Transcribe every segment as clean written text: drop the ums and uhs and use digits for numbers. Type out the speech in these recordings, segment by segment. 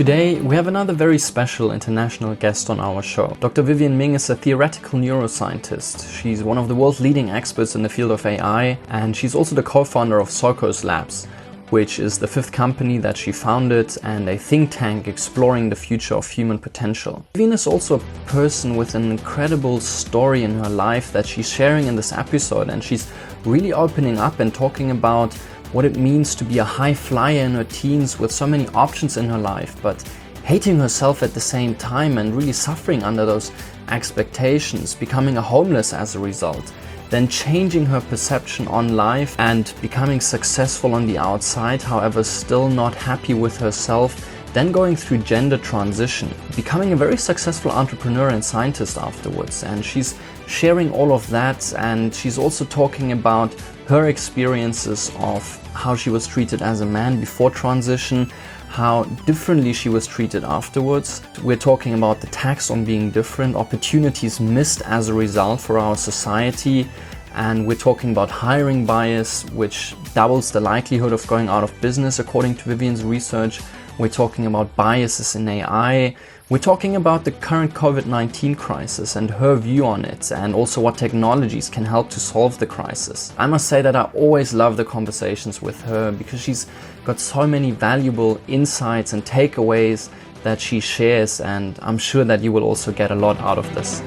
Today, we have another very special international guest on our show. Dr. Vivian Ming is a theoretical neuroscientist. She's one of the world's leading experts in the field of AI, and she's also the co-founder of Sorkos Labs, which is the fifth company that she founded and a think tank exploring the future of human potential. Vivian is also a person with an incredible story in her life that she's sharing in this episode, and she's really opening up and talking about what it means to be a high flyer in her teens with so many options in her life, but hating herself at the same time and really suffering under those expectations, becoming a homeless as a result, then changing her perception on life and becoming successful on the outside, however still not happy with herself, then going through gender transition, becoming a very successful entrepreneur and scientist afterwards. And she's sharing all of that, and she's also talking about her experiences of how she was treated as a man before transition, how differently she was treated afterwards. We're talking about the tax on being different, opportunities missed as a result for our society, and we're talking about hiring bias, which doubles the likelihood of going out of business according to Vivian's research. We're talking about biases in AI. We're talking about the current COVID-19 crisis and her view on it, and also what technologies can help to solve the crisis. I must say that I always love the conversations with her because she's got so many valuable insights and takeaways that she shares, and I'm sure that you will also get a lot out of this.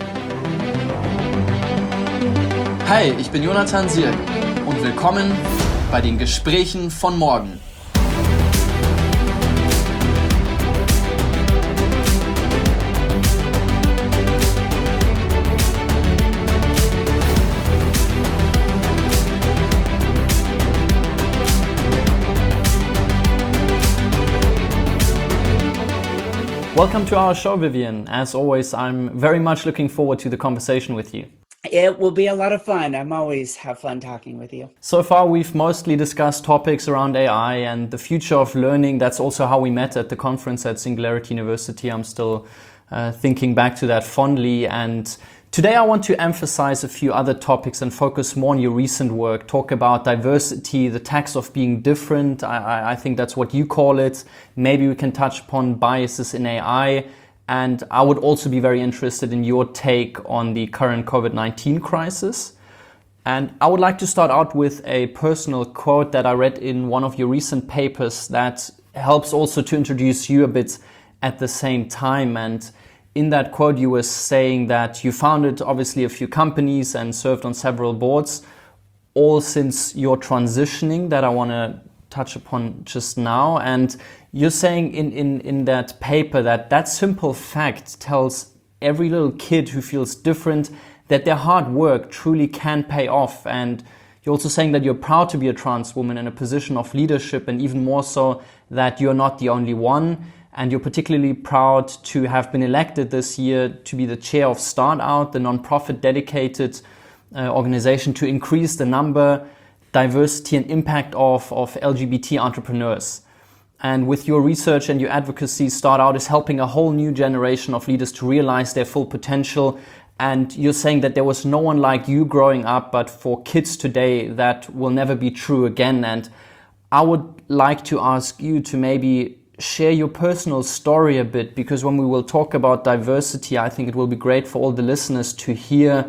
Hi, ich bin Jonathan Sierk und willkommen bei den Gesprächen von morgen. Welcome to our show, Vivian. As always, I'm very much looking forward to the conversation with you. It will be a lot of fun. I'm always have fun talking with you. So far, we've mostly discussed topics around AI and the future of learning. That's also how we met at the conference at Singularity University. I'm still thinking back to that fondly. And today I want to emphasize a few other topics and focus more on your recent work, talk about diversity, the tax of being different. I think that's what you call it. Maybe we can touch upon biases in AI. And I would also be very interested in your take on the current COVID-19 crisis. And I would like to start out with a personal quote that I read in one of your recent papers that helps also to introduce you a bit at the same time. And in that quote, you were saying that you founded obviously a few companies and served on several boards, all since your transitioning that I want to touch upon just now. And you're saying in that paper that simple fact tells every little kid who feels different that their hard work truly can pay off. And you're also saying that you're proud to be a trans woman in a position of leadership, and even more so that you're not the only one. And you're particularly proud to have been elected this year to be the chair of StartOut, the nonprofit dedicated organization to increase the number, diversity and impact of LGBT entrepreneurs. And with your research and your advocacy, StartOut is helping a whole new generation of leaders to realize their full potential. And you're saying that there was no one like you growing up, but for kids today, that will never be true again. And I would like to ask you to maybe share your personal story a bit, because when we will talk about diversity, I think it will be great for all the listeners to hear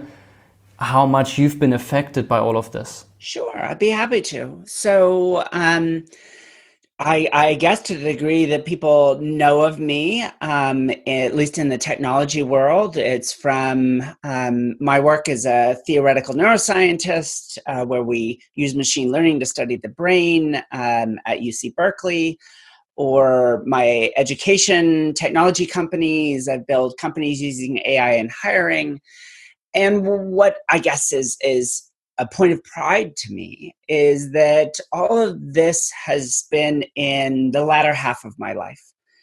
how much you've been affected by all of this. Sure, I'd be happy to. So I guess to the degree that people know of me, at least in the technology world, it's from my work as a theoretical neuroscientist, where we use machine learning to study the brain at UC Berkeley, or my education technology companies. I've built companies using AI in hiring. And what I guess is a point of pride to me is that all of this has been in the latter half of my life.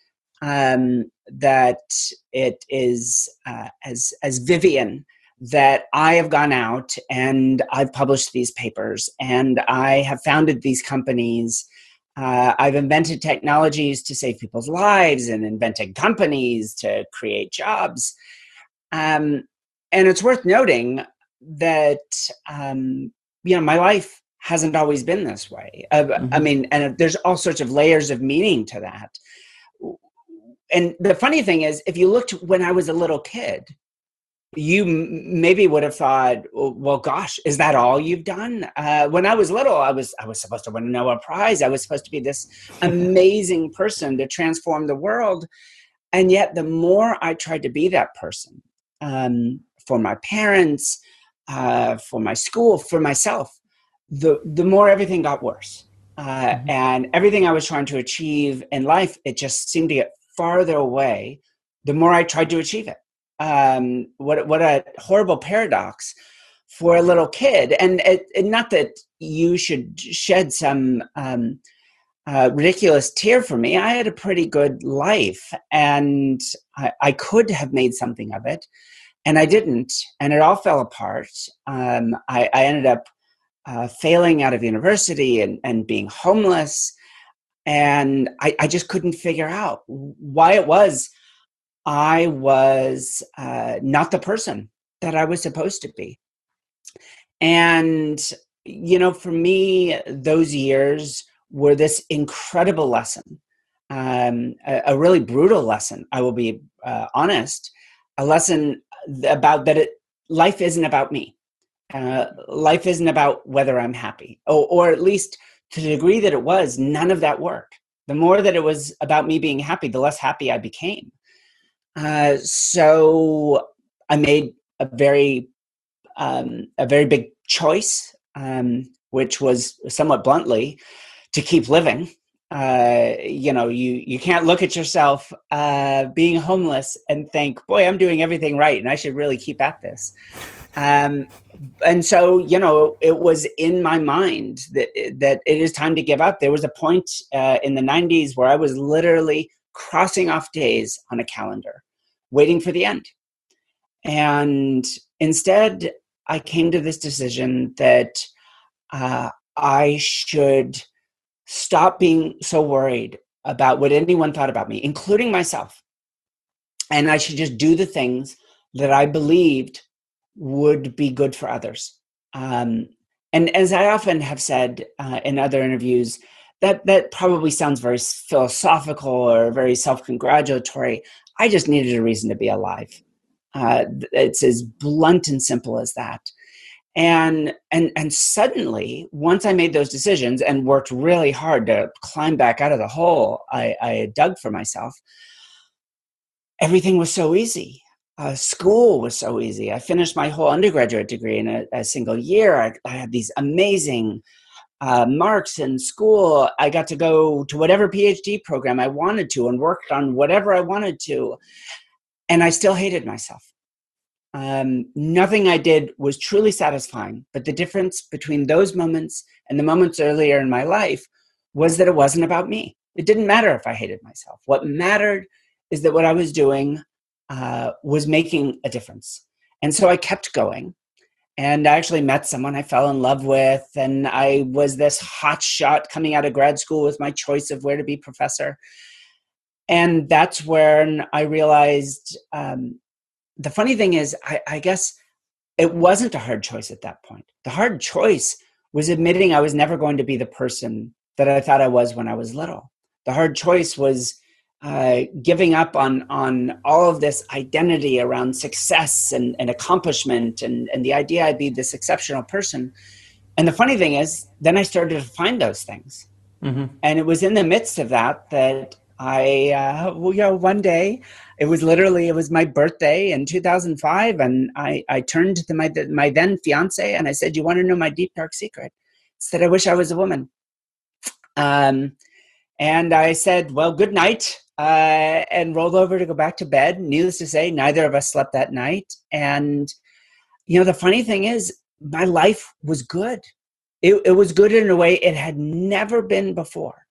That it is as Vivian, that I have gone out and I've published these papers and I have founded these companies. I've invented technologies to save people's lives and invented companies to create jobs. And it's worth noting that, my life hasn't always been this way. I mean, and there's all sorts of layers of meaning to that. and the funny thing is, if you looked when I was a little kid, you maybe would have thought, well, gosh, is that all you've done? When I was little, I was supposed to win a Nobel Prize. I was supposed to be this amazing person to transform the world. And yet the more I tried to be that person, for my parents, for my school, for myself, the more everything got worse. And everything I was trying to achieve in life, it just seemed to get farther away the more I tried to achieve it. What a horrible paradox for a little kid. And not that you should shed some ridiculous tear for me. I had a pretty good life, and I could have made something of it, and I didn't, and it all fell apart. I ended up failing out of university and being homeless, and I just couldn't figure out why it was I was not the person that I was supposed to be. And, for me, those years were this incredible lesson, a really brutal lesson, I will be honest, a lesson about that life isn't about me. Life isn't about whether I'm happy, or at least to the degree that it was, none of that worked. The more that it was about me being happy, the less happy I became. So I made a very big choice, which was somewhat bluntly to keep living. You can't look at yourself being homeless and think, boy, I'm doing everything right and I should really keep at this. And so, it was in my mind that it is time to give up. There was a point in the 90s where I was literally crossing off days on a calendar, waiting for the end. And instead, I came to this decision that I should stop being so worried about what anyone thought about me, including myself. And I should just do the things that I believed would be good for others. And as I often have said in other interviews, that probably sounds very philosophical or very self-congratulatory. I just needed a reason to be alive. It's as blunt and simple as that. And suddenly, once I made those decisions and worked really hard to climb back out of the hole I had dug for myself, everything was so easy. School was so easy. I finished my whole undergraduate degree in a single year. I had these amazing marks in school. I got to go to whatever PhD program I wanted to and worked on whatever I wanted to. And I still hated myself. Nothing I did was truly satisfying. But the difference between those moments and the moments earlier in my life was that it wasn't about me. It didn't matter if I hated myself. What mattered is that what I was doing was making a difference. And so I kept going. And I actually met someone I fell in love with, and I was this hot shot coming out of grad school with my choice of where to be professor. And that's when I realized the funny thing is, I guess it wasn't a hard choice at that point. The hard choice was admitting I was never going to be the person that I thought I was when I was little. The hard choice was giving up on all of this identity around success and accomplishment and the idea I'd be this exceptional person. And the funny thing is, then I started to find those things. Mm-hmm. And it was in the midst of that one day, it was my birthday in 2005. And I turned to my then fiance and I said, "You want to know my deep, dark secret?" I said, "I wish I was a woman." And I said, "Well, good night." And rolled over to go back to bed. Needless to say, neither of us slept that night. And, the funny thing is, my life was good. It was good in a way it had never been before.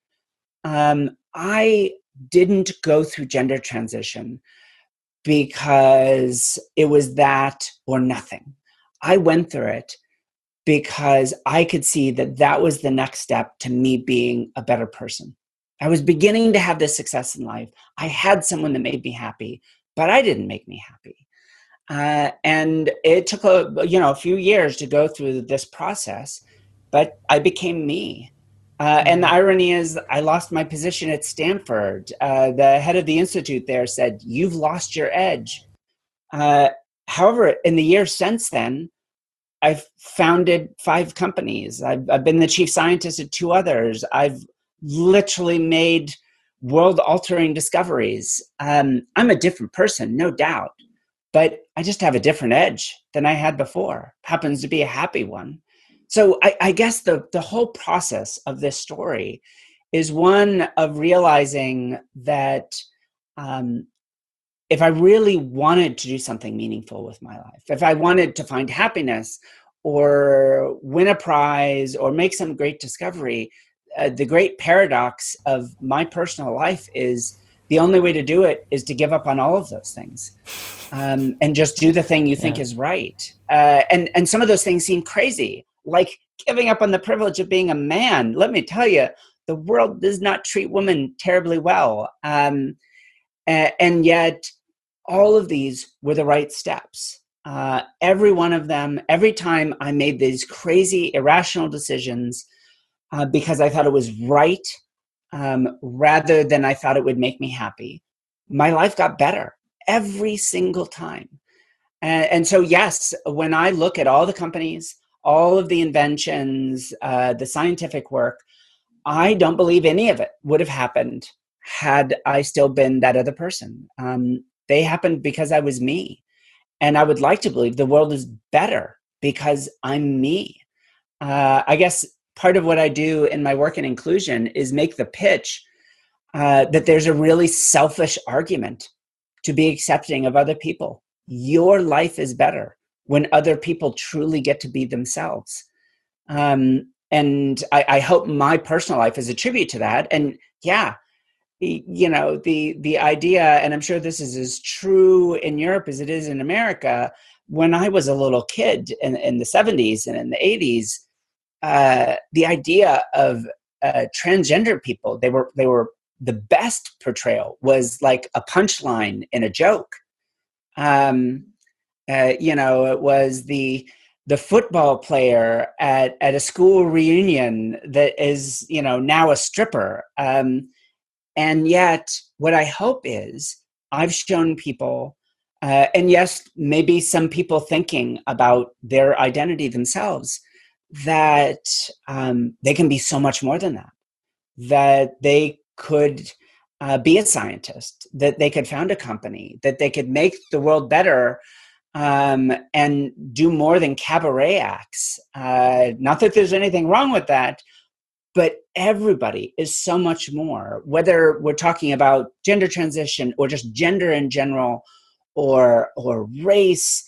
I didn't go through gender transition because it was that or nothing. I went through it because I could see that was the next step to me being a better person. I was beginning to have this success in life. I had someone that made me happy, but I didn't make me happy. And it took a few years to go through this process, but I became me. And the irony is, I lost my position at Stanford. The head of the institute there said, "You've lost your edge." However, in the years since then, I've founded 5 companies. I've been the chief scientist at 2 others. I've literally made world-altering discoveries. I'm a different person, no doubt, but I just have a different edge than I had before. Happens to be a happy one. So I guess the whole process of this story is one of realizing that if I really wanted to do something meaningful with my life, if I wanted to find happiness or win a prize or make some great discovery, the great paradox of my personal life is the only way to do it is to give up on all of those things and just do the thing you think is right. And some of those things seem crazy, like giving up on the privilege of being a man. Let me tell you, the world does not treat women terribly well. And yet all of these were the right steps. Every one of them, every time I made these crazy, irrational decisions because I thought it was right rather than I thought it would make me happy, my life got better every single time. And so, yes, when I look at all the companies, all of the inventions, the scientific work, I don't believe any of it would have happened had I still been that other person. They happened because I was me. And I would like to believe the world is better because I'm me. I guess part of what I do in my work in inclusion is make the pitch that there's a really selfish argument to be accepting of other people. Your life is better when other people truly get to be themselves. And I hope my personal life is a tribute to that. And yeah, you know, the idea, and I'm sure this is as true in Europe as it is in America, when I was a little kid in the 70s and in the 80s, the idea of transgender people, they were the best portrayal was like a punchline in a joke. You know, it was the football player at a school reunion that is, you know, now a stripper. And yet what I hope is I've shown people, and yes, maybe some people thinking about their identity themselves, that they can be so much more than that, that they could be a scientist, that they could found a company, that they could make the world better and do more than cabaret acts. Not that there's anything wrong with that, but everybody is so much more, whether we're talking about gender transition or just gender in general, or race,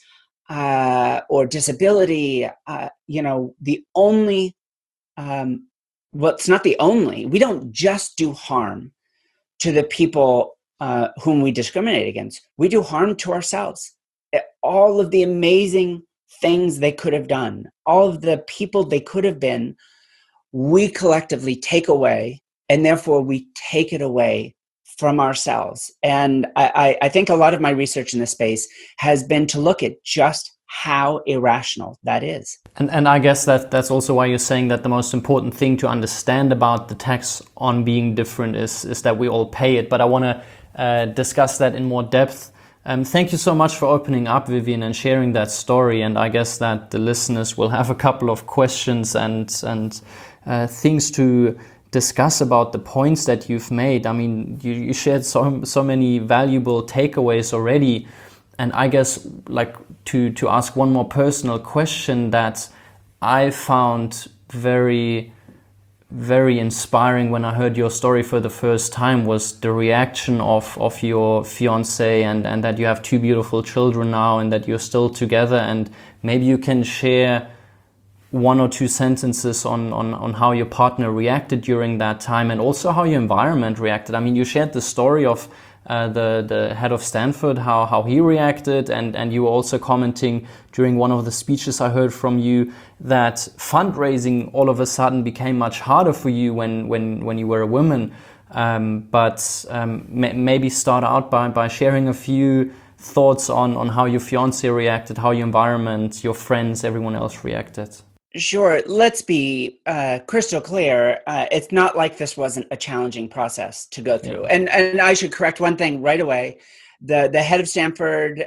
or disability. You know, the only, well, it's not the only, we don't just do harm to the people whom we discriminate against. We do harm to ourselves. All of the amazing things they could have done, all of the people they could have been, we collectively take away, and therefore we take it away from ourselves. And I think a lot of my research in this space has been to look at just how irrational that is. And I guess that's also why you're saying that the most important thing to understand about the tax on being different is that we all pay it. But I want to discuss that in more depth. Thank you so much for opening up, Vivian, and sharing that story. And I guess that the listeners will have a couple of questions and things to discuss about the points that you've made. I mean, you shared so many valuable takeaways already. And I guess, like, to ask one more personal question that I found very, very inspiring when I heard your story for the first time was the reaction of your fiance and that you have 2 beautiful children now and that you're still together. And maybe you can share 1 or 2 sentences on how your partner reacted during that time and also how your environment reacted. I mean, you shared the story of the head of Stanford, how he reacted, and you were also commenting during one of the speeches I heard from you that fundraising all of a sudden became much harder for you when you were a woman. But maybe start out by sharing a few thoughts on how your fiance reacted, how your environment, your friends, everyone else reacted. Sure. Let's be crystal clear. It's not like this wasn't a challenging process to go through. Yeah. And I should correct one thing right away. The head of Stanford,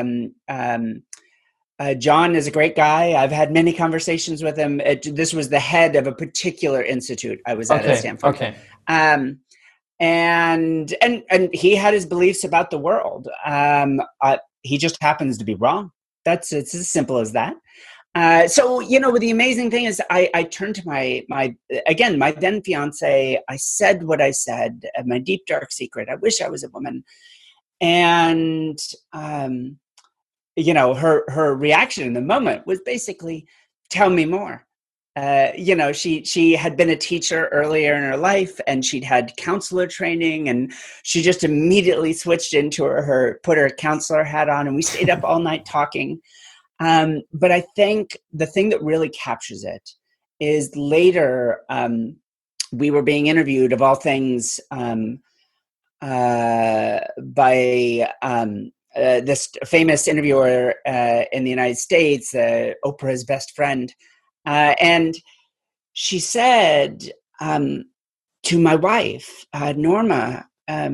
John, is a great guy. I've had many conversations with him. This was the head of a particular institute I was at Stanford. Okay. And he had his beliefs about the world. He just happens to be wrong. It's as simple as that. So, the amazing thing is I turned to my then fiance. I said what I said, my deep, dark secret. I wish I was a woman. And, her reaction in the moment was basically, tell me more. She had been a teacher earlier in her life, and she'd had counselor training, and she just immediately switched into put her counselor hat on, and we stayed up all night talking. But I think the thing that really captures it is later, we were being interviewed, of all things, by this famous interviewer in the United States, Oprah's best friend. And she said to my wife, Norma,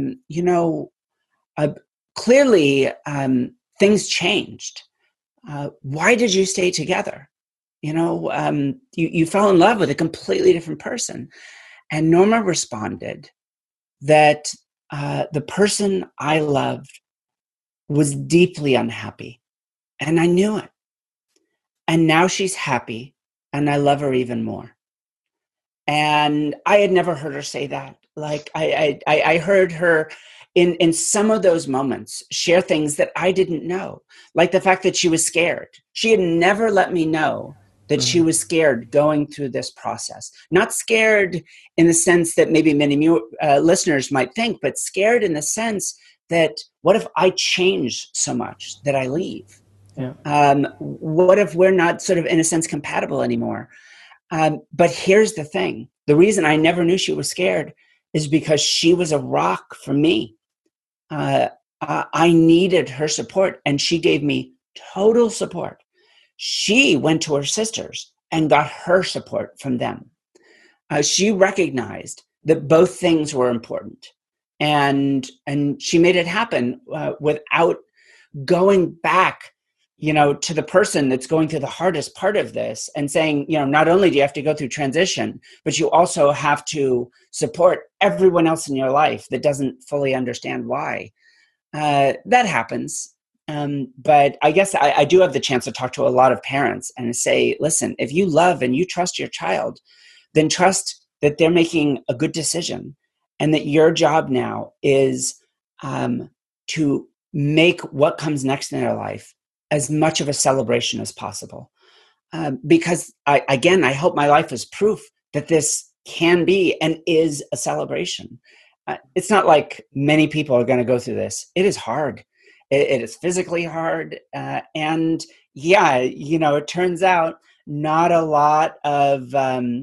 clearly things changed. Why did you stay together? You fell in love with a completely different person. And Norma responded that the person I loved was deeply unhappy, and I knew it. And now she's happy, and I love her even more. And I had never heard her say that. Like I heard her in some of those moments share things that I didn't know, like the fact that she was scared. She had never let me know that she was scared going through this process. Not scared in the sense that maybe many listeners might think, but scared in the sense that what if I change so much that I leave? Yeah. What if we're not sort of, in a sense, compatible anymore? But here's the thing. The reason I never knew she was scared is because she was a rock for me. I needed her support, and she gave me total support. She went to her sisters and got her support from them. She recognized that both things were important, and she made it happen without going back, to the person that's going through the hardest part of this and saying, not only do you have to go through transition, but you also have to support everyone else in your life that doesn't fully understand why. That happens. But I guess I do have the chance to talk to a lot of parents and say, listen, if you love and you trust your child, then trust that they're making a good decision, and that your job now is to make what comes next in their life as much of a celebration as possible. Because I hope my life is proof that this can be and is a celebration. It's not like many people are going to go through this. It is hard. It is physically hard. And it turns out not a lot of,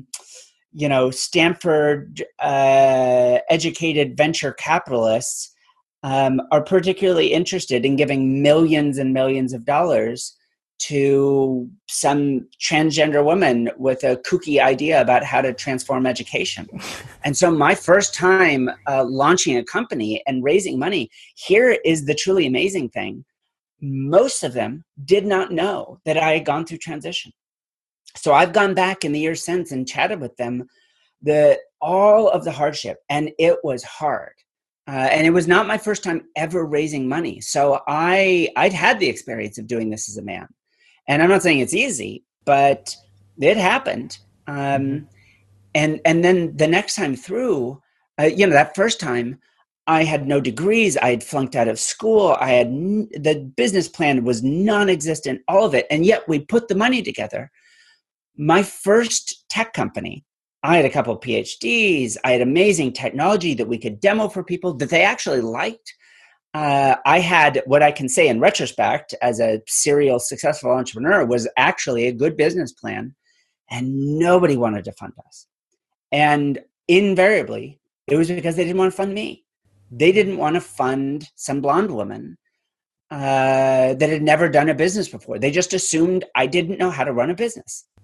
Stanford educated venture capitalists are particularly interested in giving millions and millions of dollars to some transgender woman with a kooky idea about how to transform education. And so my first time launching a company and raising money, here is the truly amazing thing. Most of them did not know that I had gone through transition. So I've gone back in the years since and chatted with them all of the hardship, and it was hard. And it was not my first time ever raising money. So I'd had the experience of doing this as a man. And I'm not saying it's easy, but it happened. And then the next time through, that first time, I had no degrees. I had flunked out of school. The business plan was non-existent, all of it. And yet we put the money together. My first tech company, I had a couple of PhDs. I had amazing technology that we could demo for people that they actually liked. I had what I can say in retrospect as a serial successful entrepreneur was actually a good business plan, and nobody wanted to fund us. And invariably, it was because they didn't want to fund me. They didn't want to fund some blonde woman that had never done a business before. They just assumed I didn't know how to run a business.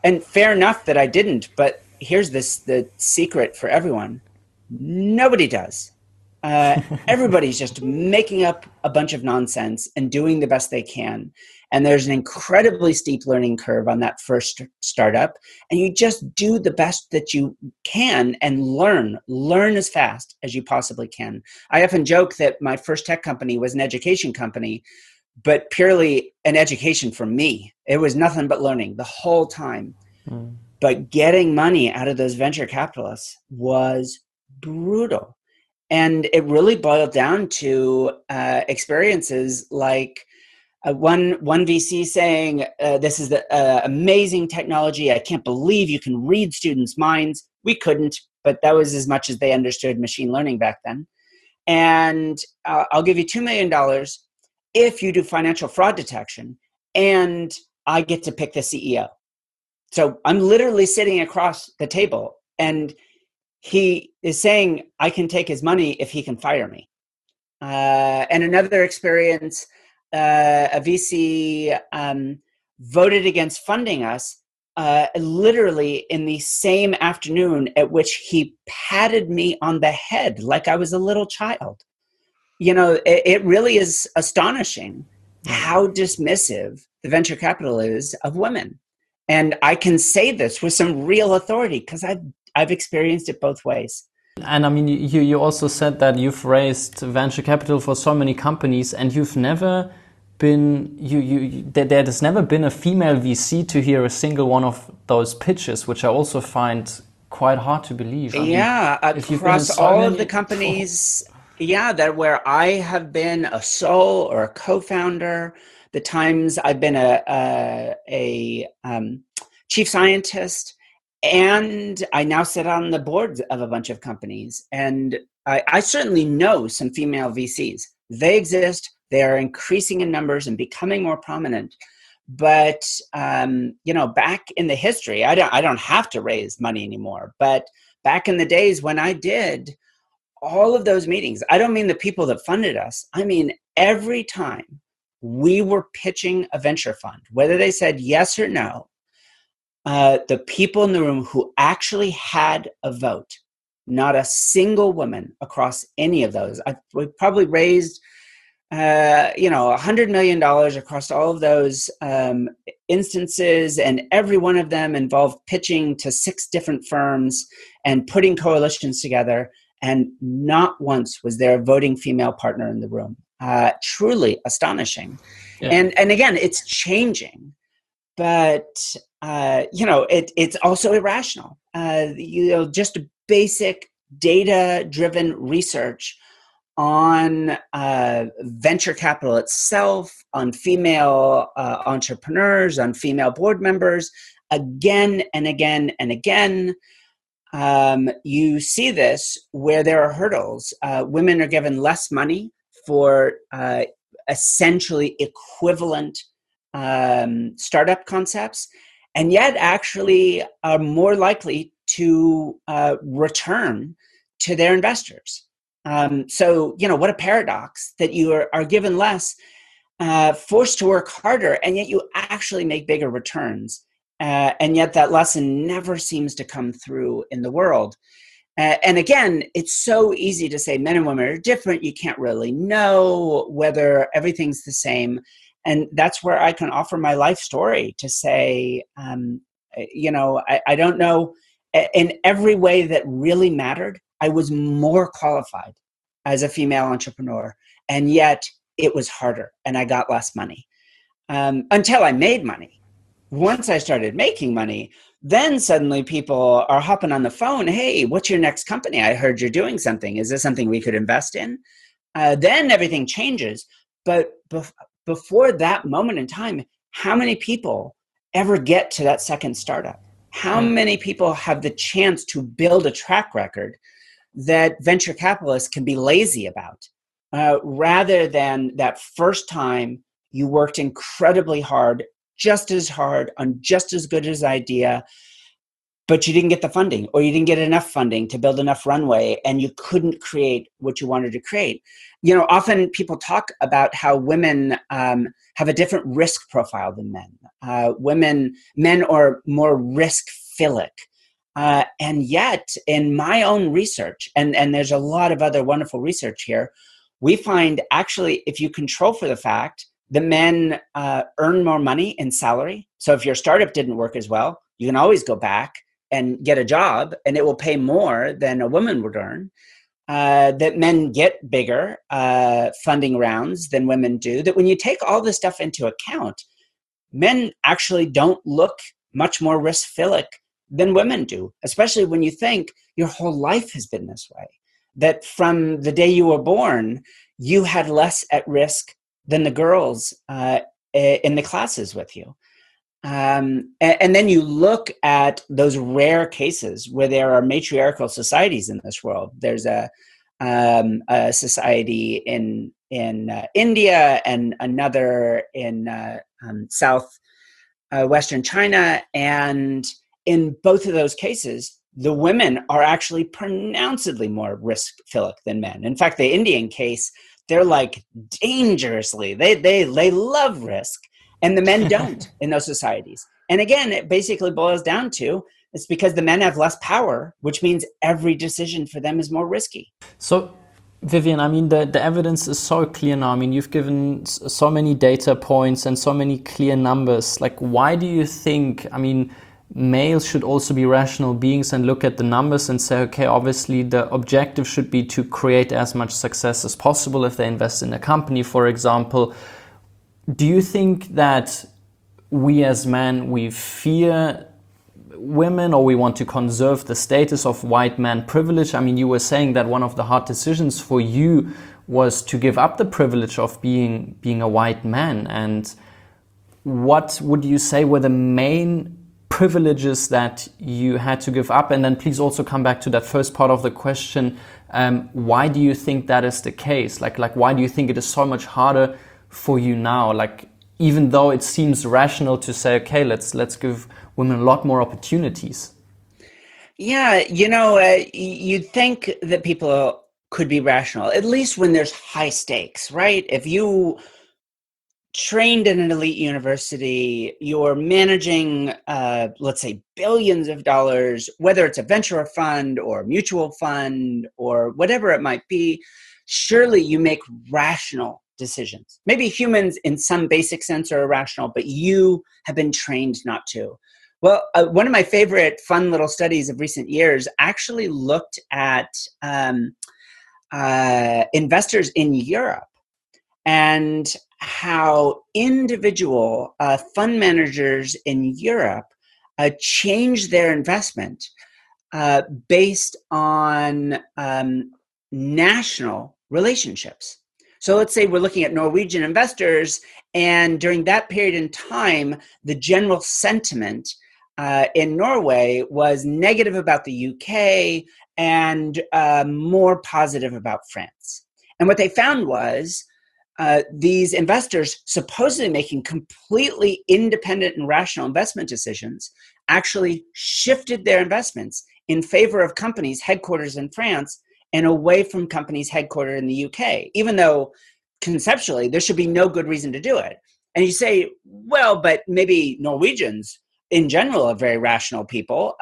And fair enough that I didn't, but here's the secret for everyone. Nobody does. Everybody's just making up a bunch of nonsense and doing the best they can. And there's an incredibly steep learning curve on that first startup. And you just do the best that you can and learn as fast as you possibly can. I often joke that my first tech company was an education company, but purely an education for me. It was nothing but learning the whole time. But getting money out of those venture capitalists was brutal. And it really boiled down to experiences like one VC saying, this is the amazing technology. I can't believe you can read students' minds. We couldn't, but that was as much as they understood machine learning back then. And I'll give you $2 million if you do financial fraud detection, and I get to pick the CEO. So I'm literally sitting across the table, and he is saying I can take his money if he can fire me. And another experience, a VC voted against funding us literally in the same afternoon at which he patted me on the head like I was a little child. You know, it really is astonishing how dismissive the venture capital is of women. And I can say this with some real authority because I've experienced it both ways. And I mean, you also said that you've raised venture capital for so many companies, and you've never been there's never been a female VC to hear a single one of those pitches, which I also find quite hard to believe. I mean, across all of the companies, that where I have been a sole or a co-founder, the times I've been a chief scientist, and I now sit on the boards of a bunch of companies. And I certainly know some female VCs. They exist. They are increasing in numbers and becoming more prominent. But, back in the history, I don't have to raise money anymore. But back in the days when I did, all of those meetings, I don't mean the people that funded us. I mean, every time we were pitching a venture fund, whether they said yes or no, the people in the room who actually had a vote, not a single woman across any of those. We probably raised, $100 million across all of those instances, and every one of them involved pitching to 6 different firms and putting coalitions together. And not once was there a voting female partner in the room. Truly astonishing. Yeah. And again, it's changing, but it's also irrational. Just a basic data-driven research on venture capital itself, on female entrepreneurs, on female board members, again and again and again. You see this where there are hurdles. Women are given less money for essentially equivalent startup concepts, and yet actually are more likely to return to their investors. So, what a paradox that you are given less, forced to work harder, and yet you actually make bigger returns. And yet that lesson never seems to come through in the world. And again, it's so easy to say men and women are different. You can't really know whether everything's the same. And that's where I can offer my life story to say, I don't know, in every way that really mattered, I was more qualified as a female entrepreneur. And yet it was harder and I got less money until I made money. Once I started making money, then suddenly people are hopping on the phone. Hey, what's your next company? I heard you're doing something. Is this something we could invest in? Then everything changes. But before that moment in time, how many people ever get to that second startup? How many people have the chance to build a track record that venture capitalists can be lazy about, rather than that first time you worked incredibly hard, just as hard on just as good as idea, but you didn't get the funding, or you didn't get enough funding to build enough runway, and you couldn't create what you wanted to create. Often people talk about how women have a different risk profile than men. Men are more risk-philic. And yet, in my own research, and there's a lot of other wonderful research here, we find actually if you control for the fact that men earn more money in salary, so if your startup didn't work as well, you can always go back and get a job, and it will pay more than a woman would earn. That men get bigger funding rounds than women do. That when you take all this stuff into account, men actually don't look much more risk-philic than women do, especially when you think your whole life has been this way. That from the day you were born, you had less at risk than the girls in the classes with you. And then you look at those rare cases where there are matriarchal societies in this world. There's a society in India and another in Western China. And in both of those cases, the women are actually pronouncedly more risk-philic than men. In fact, the Indian case, they're like dangerously, they love risk. And the men don't in those societies. And again, it basically boils down to it's because the men have less power, which means every decision for them is more risky. So, Vivian, I mean, the evidence is so clear now. I mean, you've given so many data points and so many clear numbers. Like, why do you think, I mean, males should also be rational beings and look at the numbers and say, okay, obviously the objective should be to create as much success as possible if they invest in a company, for example. Do you think that we as men, we fear women, or we want to conserve the status of white man privilege? I mean, you were saying that one of the hard decisions for you was to give up the privilege of being a white man. And what would you say were the main privileges that you had to give up? And then please also come back to that first part of the question. Why do you think that is the case? Like why do you think it is so much harder for you now? Like, even though it seems rational to say, okay, let's give women a lot more opportunities. Yeah, you'd think that people could be rational, at least when there's high stakes, right? If you trained in an elite university, you're managing, let's say, billions of dollars, whether it's a venture fund or a mutual fund or whatever it might be, surely you make rational decisions. Maybe humans in some basic sense are irrational, but you have been trained not to. Well, one of my favorite fun little studies of recent years actually looked at investors in Europe and how individual fund managers in Europe changed their investment based on national relationships. So let's say we're looking at Norwegian investors, and during that period in time, the general sentiment in Norway was negative about the UK and more positive about France. And what they found was these investors, supposedly making completely independent and rational investment decisions, actually shifted their investments in favor of companies headquartered in France and away from companies headquartered in the UK, even though conceptually there should be no good reason to do it. And you say, well, but maybe Norwegians in general are very rational people.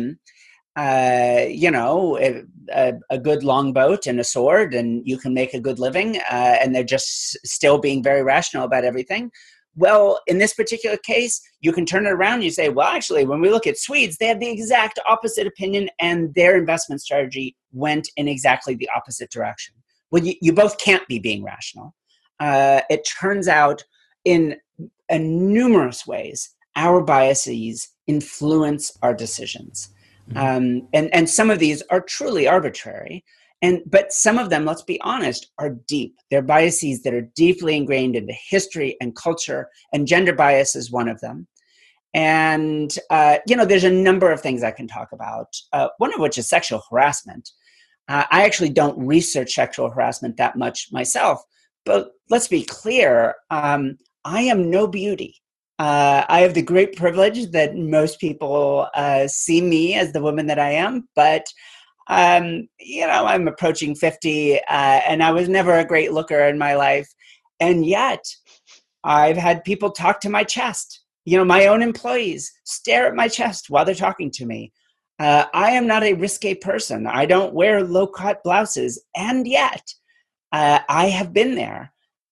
A good longboat and a sword, and you can make a good living, and they're just still being very rational about everything. Well, in this particular case, you can turn it around and you say, well, actually, when we look at Swedes, they have the exact opposite opinion, and their investment strategy went in exactly the opposite direction. Well, you both can't be being rational. It turns out in numerous ways, our biases influence our decisions. And some of these are truly arbitrary. But some of them, let's be honest, are deep. They're biases that are deeply ingrained into history and culture, and gender bias is one of them. And, there's a number of things I can talk about, one of which is sexual harassment. I actually don't research sexual harassment that much myself, but let's be clear, I am no beauty. I have the great privilege that most people see me as the woman that I am, but I'm approaching 50, and I was never a great looker in my life. And yet I've had people talk to my chest. My own employees stare at my chest while they're talking to me. I am not a risque person. I don't wear low-cut blouses, and yet I have been there.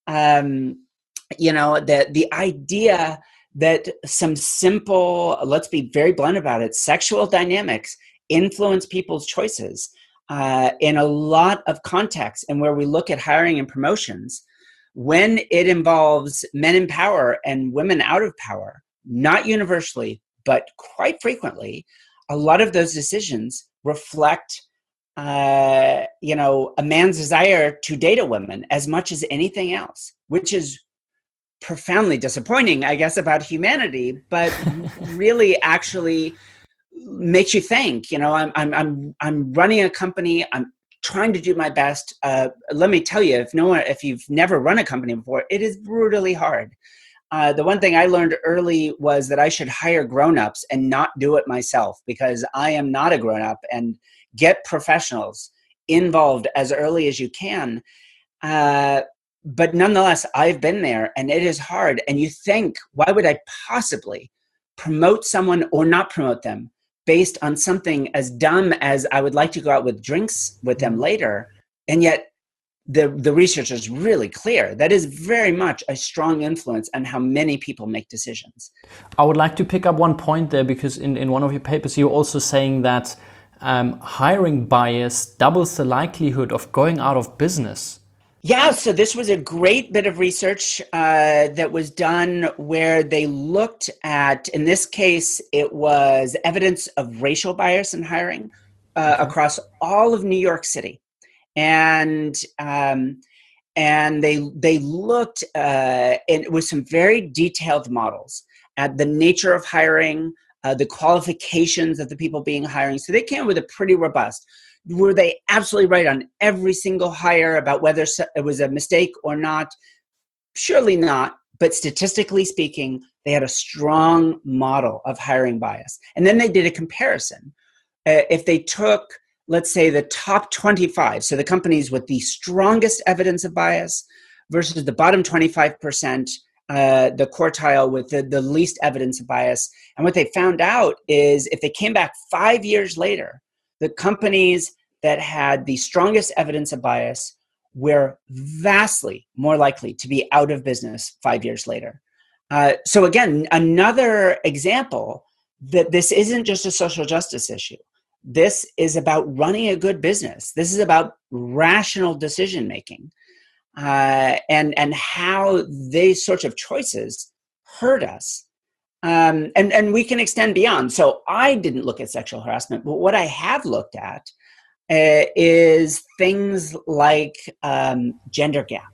The idea that some simple, let's be very blunt about it, sexual dynamics influence people's choices in a lot of contexts, and where we look at hiring and promotions, when it involves men in power and women out of power, not universally, but quite frequently, a lot of those decisions reflect a man's desire to date a woman as much as anything else, which is profoundly disappointing, I guess, about humanity, but really actually makes you think. I'm running a company. I'm trying to do my best. Let me tell you, if you've never run a company before, it is brutally hard. The one thing I learned early was that I should hire grown-ups and not do it myself, because I am not a grown-up, and get professionals involved as early as you can. But nonetheless, I've been there, and it is hard. And you think, why would I possibly promote someone or not promote them based on something as dumb as I would like to go out with drinks with them later? And yet the research is really clear. That is very much a strong influence on how many people make decisions. I would like to pick up one point there, because in one of your papers, you're also saying that hiring bias doubles the likelihood of going out of business. Yeah, so this was a great bit of research that was done where they looked at, in this case, it was evidence of racial bias in hiring across all of New York City. And they looked with some very detailed models at the nature of hiring, the qualifications of the people being hiring. So they came with a pretty robust. Were they absolutely right on every single hire about whether it was a mistake or not? Surely not. But statistically speaking, they had a strong model of hiring bias. And then they did a comparison. If they took, let's say, the top 25, so the companies with the strongest evidence of bias versus the bottom 25%, the quartile with the least evidence of bias. And what they found out is if they came back 5 years later, the companies that had the strongest evidence of bias were vastly more likely to be out of business 5 years later. So again, another example that this isn't just a social justice issue. This is about running a good business. This is about rational decision making, and how these sorts of choices hurt us. And we can extend beyond. So I didn't look at sexual harassment, but what I have looked at is things like gender gap.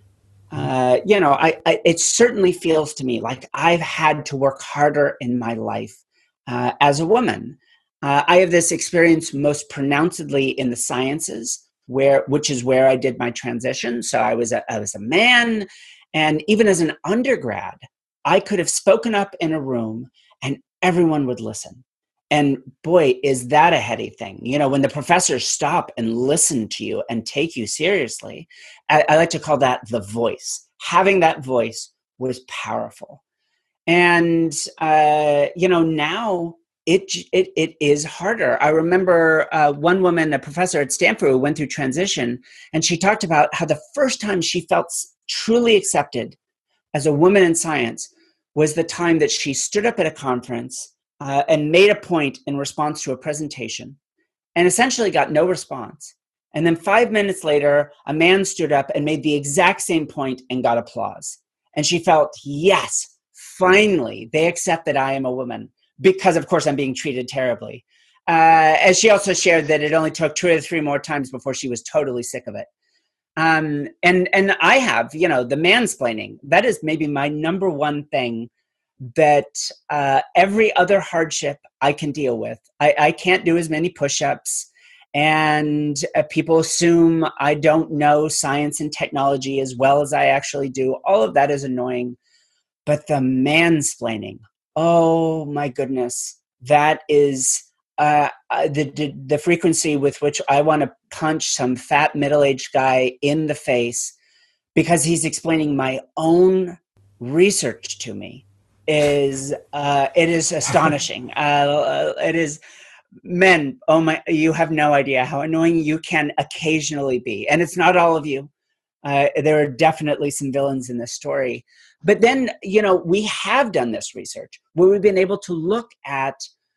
It certainly feels to me like I've had to work harder in my life as a woman. I have this experience most pronouncedly in the sciences, which is where I did my transition. So I was a man, and even as an undergrad, I could have spoken up in a room and everyone would listen. And boy, is that a heady thing. When the professors stop and listen to you and take you seriously, I like to call that the voice. Having that voice was powerful. And, now it is harder. I remember one woman, a professor at Stanford, who went through transition, and she talked about how the first time she felt truly accepted as a woman in science was the time that she stood up at a conference and made a point in response to a presentation and essentially got no response. And then 5 minutes later, a man stood up and made the exact same point and got applause. And she felt, yes, finally, they accept that I am a woman, because of course I'm being treated terribly. And she also shared that it only took 2 or 3 more times before she was totally sick of it. And I have, the mansplaining, that is maybe my number one thing that every other hardship I can deal with. I can't do as many push-ups, and people assume I don't know science and technology as well as I actually do. All of that is annoying. But the mansplaining, oh my goodness, that is the frequency with which I want to punch some fat middle-aged guy in the face because he's explaining my own research to me is it is astonishing. It is, men, oh my, you have no idea how annoying you can occasionally be. And it's not all of you. There are definitely some villains in this story. But then, we have done this research where we've been able to look at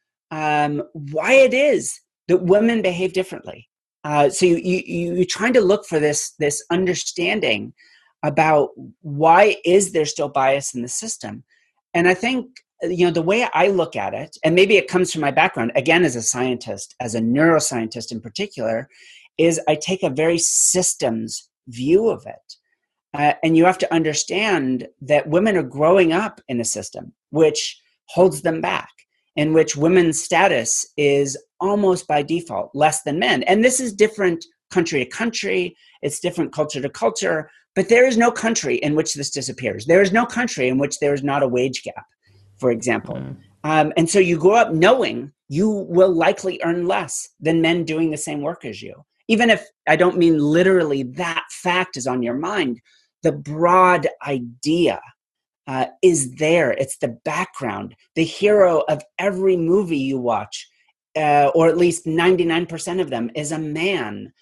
why it is that women behave differently. So you're trying to look for this understanding about why is there still bias in the system. And I think, the way I look at it, and maybe it comes from my background, again, as a scientist, as a neuroscientist in particular, is I take a very systems view of it. And you have to understand that women are growing up in a system which holds them back, in which women's status is almost by default less than men. And this is different country to country. It's different culture to culture. But there is no country in which this disappears. There is no country in which there is not a wage gap, for example. And so you grow up knowing you will likely earn less than men doing the same work as you. Even if I don't mean literally that fact is on your mind, the broad idea is there. It's the background. The hero of every movie you watch, or at least 99% of them, is a man.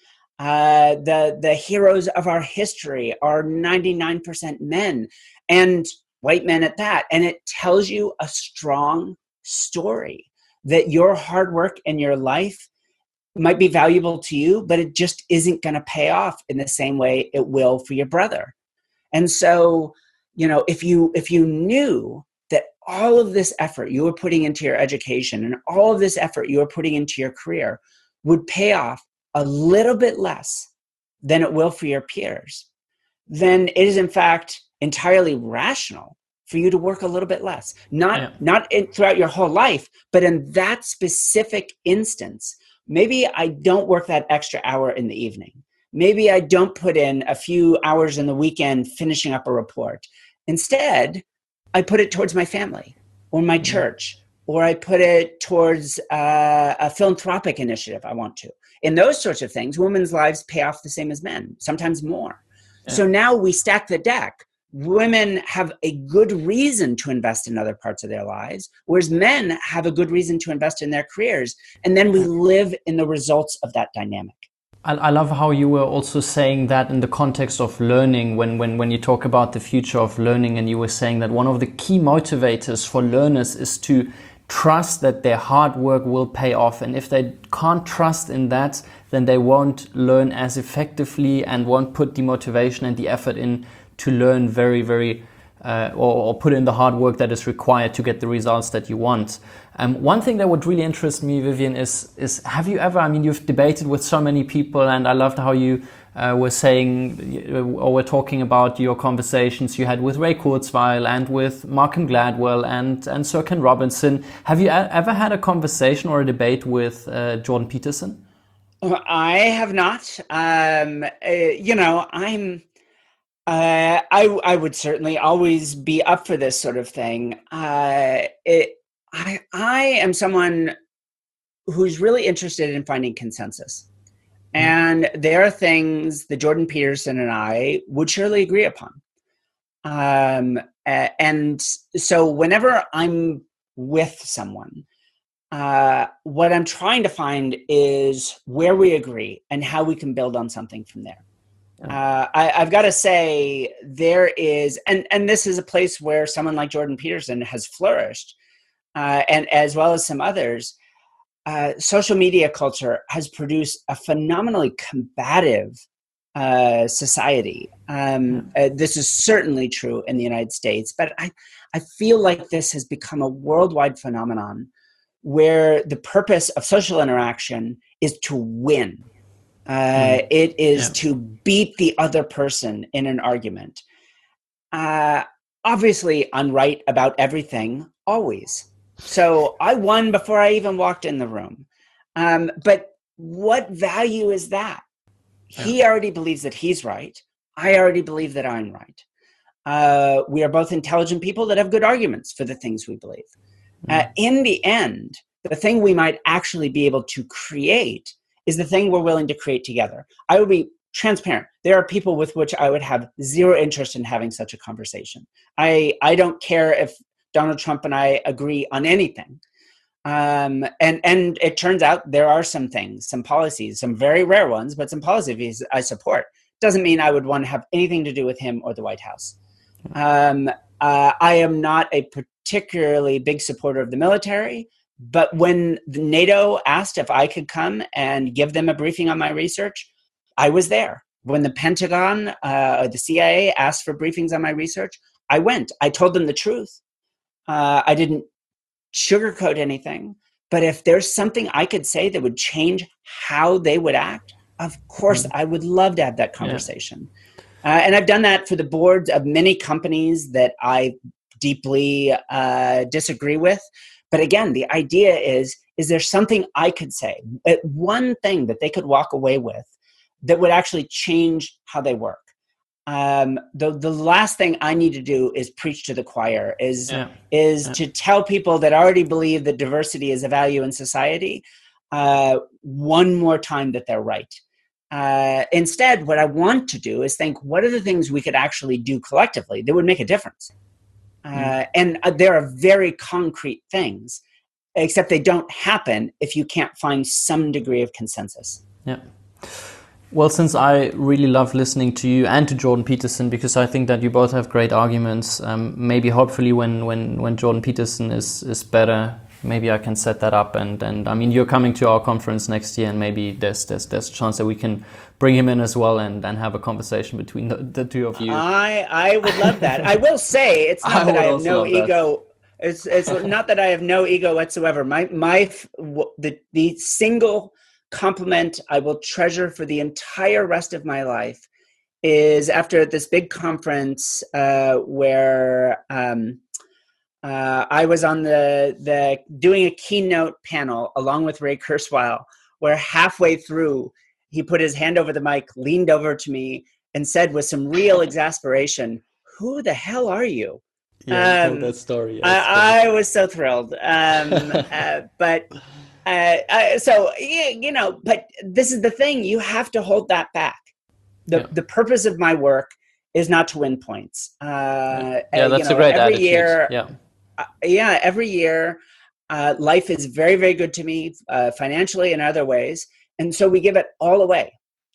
The heroes of our history are 99% men, and white men at that. And it tells you a strong story that your hard work in your life might be valuable to you, but it just isn't going to pay off in the same way it will for your brother. And so, if you knew that all of this effort you were putting into your education and all of this effort you were putting into your career would pay off a little bit less than it will for your peers, then it is in fact entirely rational for you to work a little bit less. Not throughout your whole life, but in that specific instance. Maybe I don't work that extra hour in the evening. Maybe I don't put in a few hours in the weekend finishing up a report. Instead, I put it towards my family or my church, or I put it towards a philanthropic initiative I want to. In those sorts of things, women's lives pay off the same as men, sometimes more. Yeah. So now we stack the deck. Women have a good reason to invest in other parts of their lives, whereas men have a good reason to invest in their careers. And then we live in the results of that dynamic. I love how you were also saying that in the context of learning, when you talk about the future of learning, and you were saying that one of the key motivators for learners is to trust that their hard work will pay off. And if they can't trust in that, then they won't learn as effectively and won't put the motivation and the effort in to learn very, or put in the hard work that is required to get the results that you want. One thing that would really interest me, Vivian, is have you ever, you've debated with so many people, and I loved how you were saying, or were talking about your conversations you had with Ray Kurzweil and with Malcolm Gladwell and Sir Ken Robinson. Have you ever had a conversation or a debate with Jordan Peterson? I have not. I would certainly always be up for this sort of thing. I am someone who's really interested in finding consensus. And there are things that Jordan Peterson and I would surely agree upon. And so whenever I'm with someone, what I'm trying to find is where we agree and how we can build on something from there. I've got to say there is, and this is a place where someone like Jordan Peterson has flourished, and as well as some others. Social media culture has produced a phenomenally combative society. This is certainly true in the United States, but I feel like this has become a worldwide phenomenon where the purpose of social interaction is to win. It is to beat the other person in an argument. Obviously, I'm right about everything, always. So I won before I even walked in the room. But what value is that? He already believes that he's right. I already believe that I'm right. we are both intelligent people that have good arguments for the things we believe. In the end, the thing we might actually be able to create is the thing we're willing to create together. I would be transparent. There are people with which I would have zero interest in having such a conversation. I don't care if Donald Trump and I agree on anything. And it turns out there are some things, some policies, some very rare ones, but some policies I support. Doesn't mean I would want to have anything to do with him or the White House. I am not a particularly big supporter of the military, but when NATO asked if I could come and give them a briefing on my research, I was there. When the Pentagon or the CIA asked for briefings on my research, I went. I told them the truth. I didn't sugarcoat anything. But if there's something I could say that would change how they would act, of course, I would love to have that conversation. And I've done that for the boards of many companies that I deeply disagree with. But again, the idea is there something I could say, one thing that they could walk away with that would actually change how they work? The last thing I need to do is preach to the choir, is to tell people that already believe that diversity is a value in society one more time that they're right. Instead, what I want to do is think, what are the things we could actually do collectively that would make a difference? And there are very concrete things, except they don't happen if you can't find some degree of consensus. Yeah. Well, since I really love listening to you and to Jordan Peterson, because I think that you both have great arguments, maybe hopefully when Jordan Peterson is better, maybe I can set that up. And I mean, you're coming to our conference next year, and maybe there's a chance that we can bring him in as well and have a conversation between the two of you. I would love that. I will say, it's not that I have no ego. It's not that I have no ego whatsoever. The single compliment I will treasure for the entire rest of my life is after this big conference where I was on the doing a keynote panel along with Ray Kurzweil, where halfway through he put his hand over the mic, leaned over to me, and said with some real exasperation, "Who the hell are you?" Yeah, I told that story. I was so thrilled. So, but this is the thing, you have to hold that back. The purpose of my work is not to win points. That's a great attitude. Every year, life is very, very good to me, financially and other ways. And so we give it all away.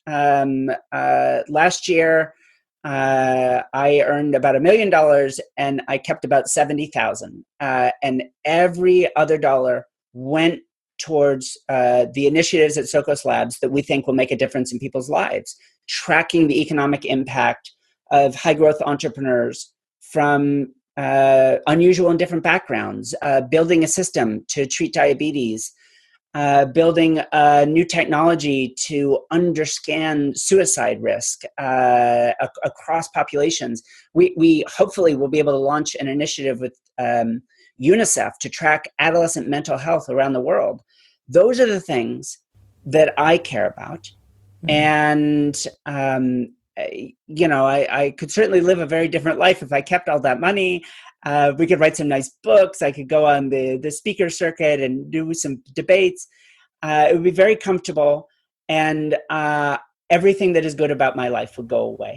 Last year, I earned about $1 million and I kept about 70,000. And every other dollar went towards the initiatives at Sokos Labs that we think will make a difference in people's lives, tracking the economic impact of high growth entrepreneurs from unusual and different backgrounds, building a system to treat diabetes, building new technology to understand suicide risk across populations. We hopefully will be able to launch an initiative with UNICEF to track adolescent mental health around the world. Those are the things that I care about. And, I could certainly live a very different life if I kept all that money. We could write some nice books. I could go on the speaker circuit and do some debates. It would be very comfortable, and everything that is good about my life would go away.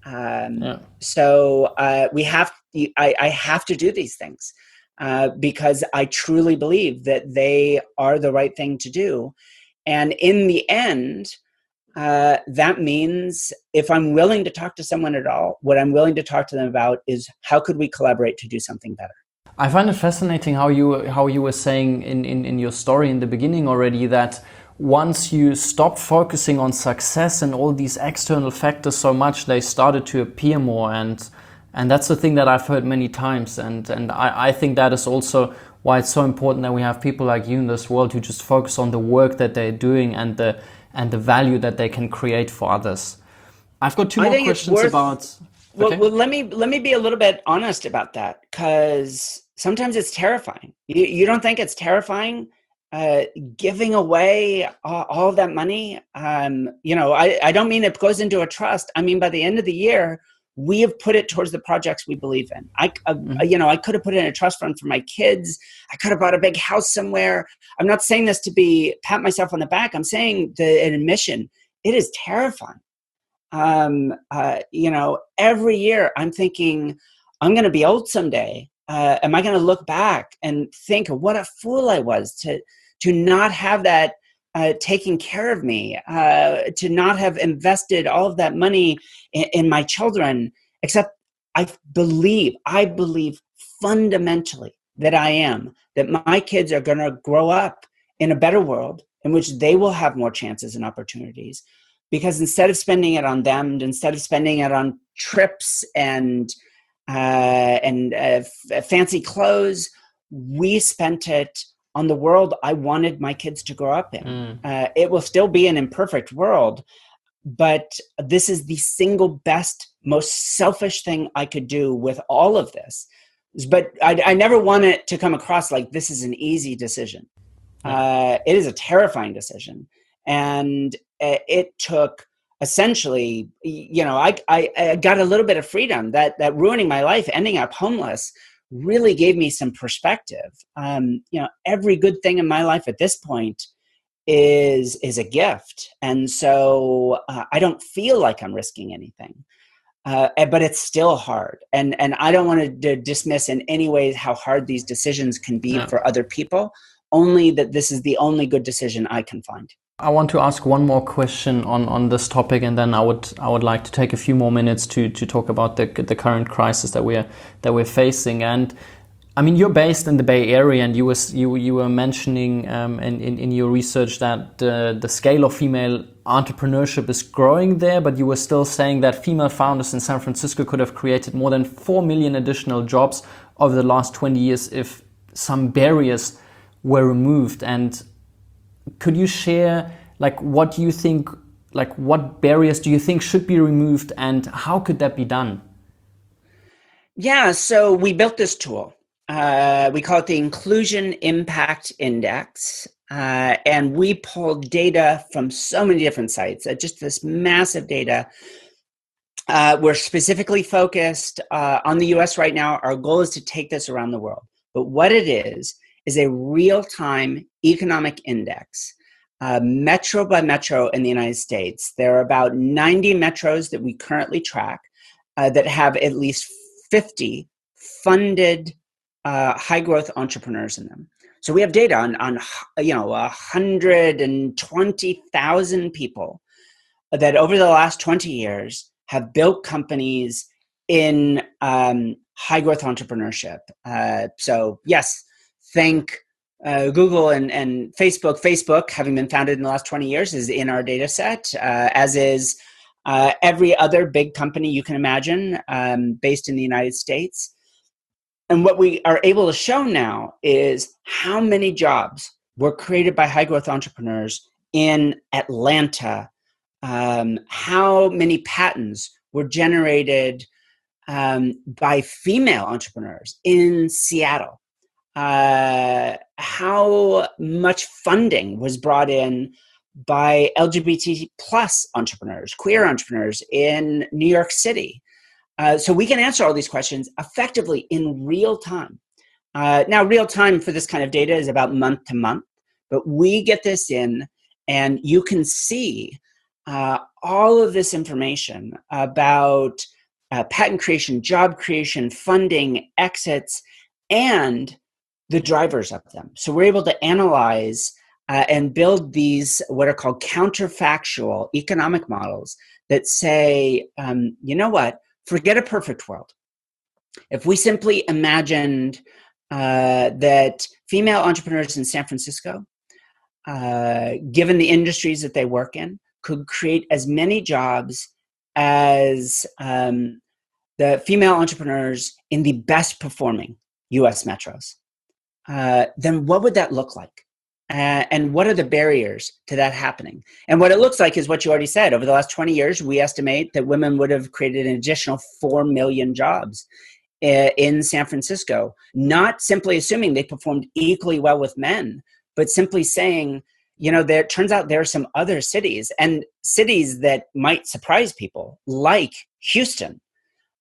So I have to do these things because I truly believe that they are the right thing to do. And in the end, that means if I'm willing to talk to someone at all, what I'm willing to talk to them about is how could we collaborate to do something better? I find it fascinating how you were saying in your story in the beginning already that once you stopped focusing on success and all these external factors so much, they started to appear more. And that's the thing that I've heard many times. And I think that is also why it's so important that we have people like you in this world who just focus on the work that they're doing and the value that they can create for others. I've got two more questions about... Okay. Well, let me be a little bit honest about that, because sometimes it's terrifying. You don't think it's terrifying giving away all that money? I don't mean it goes into a trust. I mean, by the end of the year, we have put it towards the projects we believe in. I could have put it in a trust fund for my kids. I could have bought a big house somewhere. I'm not saying this to pat myself on the back. I'm saying an admission. It is terrifying. Every year I'm thinking, I'm going to be old someday. Am I going to look back and think of what a fool I was to not have that taking care of me, to not have invested all of that money in my children, except I believe fundamentally that my kids are going to grow up in a better world in which they will have more chances and opportunities, because instead of spending it on them, instead of spending it on trips and fancy clothes, we spent it on the world I wanted my kids to grow up in. It will still be an imperfect world, but this is the single best, most selfish thing I could do with all of this. But I never want it to come across like this is an easy decision. It is a terrifying decision. And it took essentially, I got a little bit of freedom that ruining my life, ending up homeless, really gave me some perspective. Every good thing in my life at this point is a gift. And so I don't feel like I'm risking anything, but it's still hard. And I don't want to dismiss in any way how hard these decisions can be for other people, only that this is the only good decision I can find. I want to ask one more question on this topic, and then I would like to take a few more minutes to talk about the current crisis that we're facing. And I mean, you're based in the Bay Area, and you were mentioning in your research that the scale of female entrepreneurship is growing there, but you were still saying that female founders in San Francisco could have created more than 4 million additional jobs over the last 20 years if some barriers were removed. And could you share, what do you think, what barriers do you think should be removed, and how could that be done? Yeah, so we built this tool. We call it the Inclusion Impact Index. And we pulled data from so many different sites, just this massive data. We're specifically focused on the US right now. Our goal is to take this around the world. But what it is a real-time economic index, metro by metro in the United States. There are about 90 metros that we currently track that have at least 50 funded high-growth entrepreneurs in them. So we have data on 120,000 people that over the last 20 years have built companies in high-growth entrepreneurship. So yes, think Google and Facebook. Facebook, having been founded in the last 20 years, is in our data set, as is every other big company you can imagine based in the United States. And what we are able to show now is how many jobs were created by high-growth entrepreneurs in Atlanta, how many patents were generated by female entrepreneurs in Seattle, how much funding was brought in by LGBT plus entrepreneurs, queer entrepreneurs in New York City. So we can answer all these questions effectively in real time. Now, real time for this kind of data is about month to month, but we get this in and you can see all of this information about patent creation, job creation, funding, exits, and the drivers of them. So we're able to analyze and build these what are called counterfactual economic models that say, you know what, forget a perfect world. If we simply imagined that female entrepreneurs in San Francisco, given the industries that they work in, could create as many jobs as the female entrepreneurs in the best performing US metros, then what would that look like? And what are the barriers to that happening? And what it looks like is what you already said. Over the last 20 years, we estimate that women would have created an additional 4 million jobs in San Francisco, not simply assuming they performed equally well with men, but simply saying, you know, there turns out there are some other cities, and cities that might surprise people, like Houston,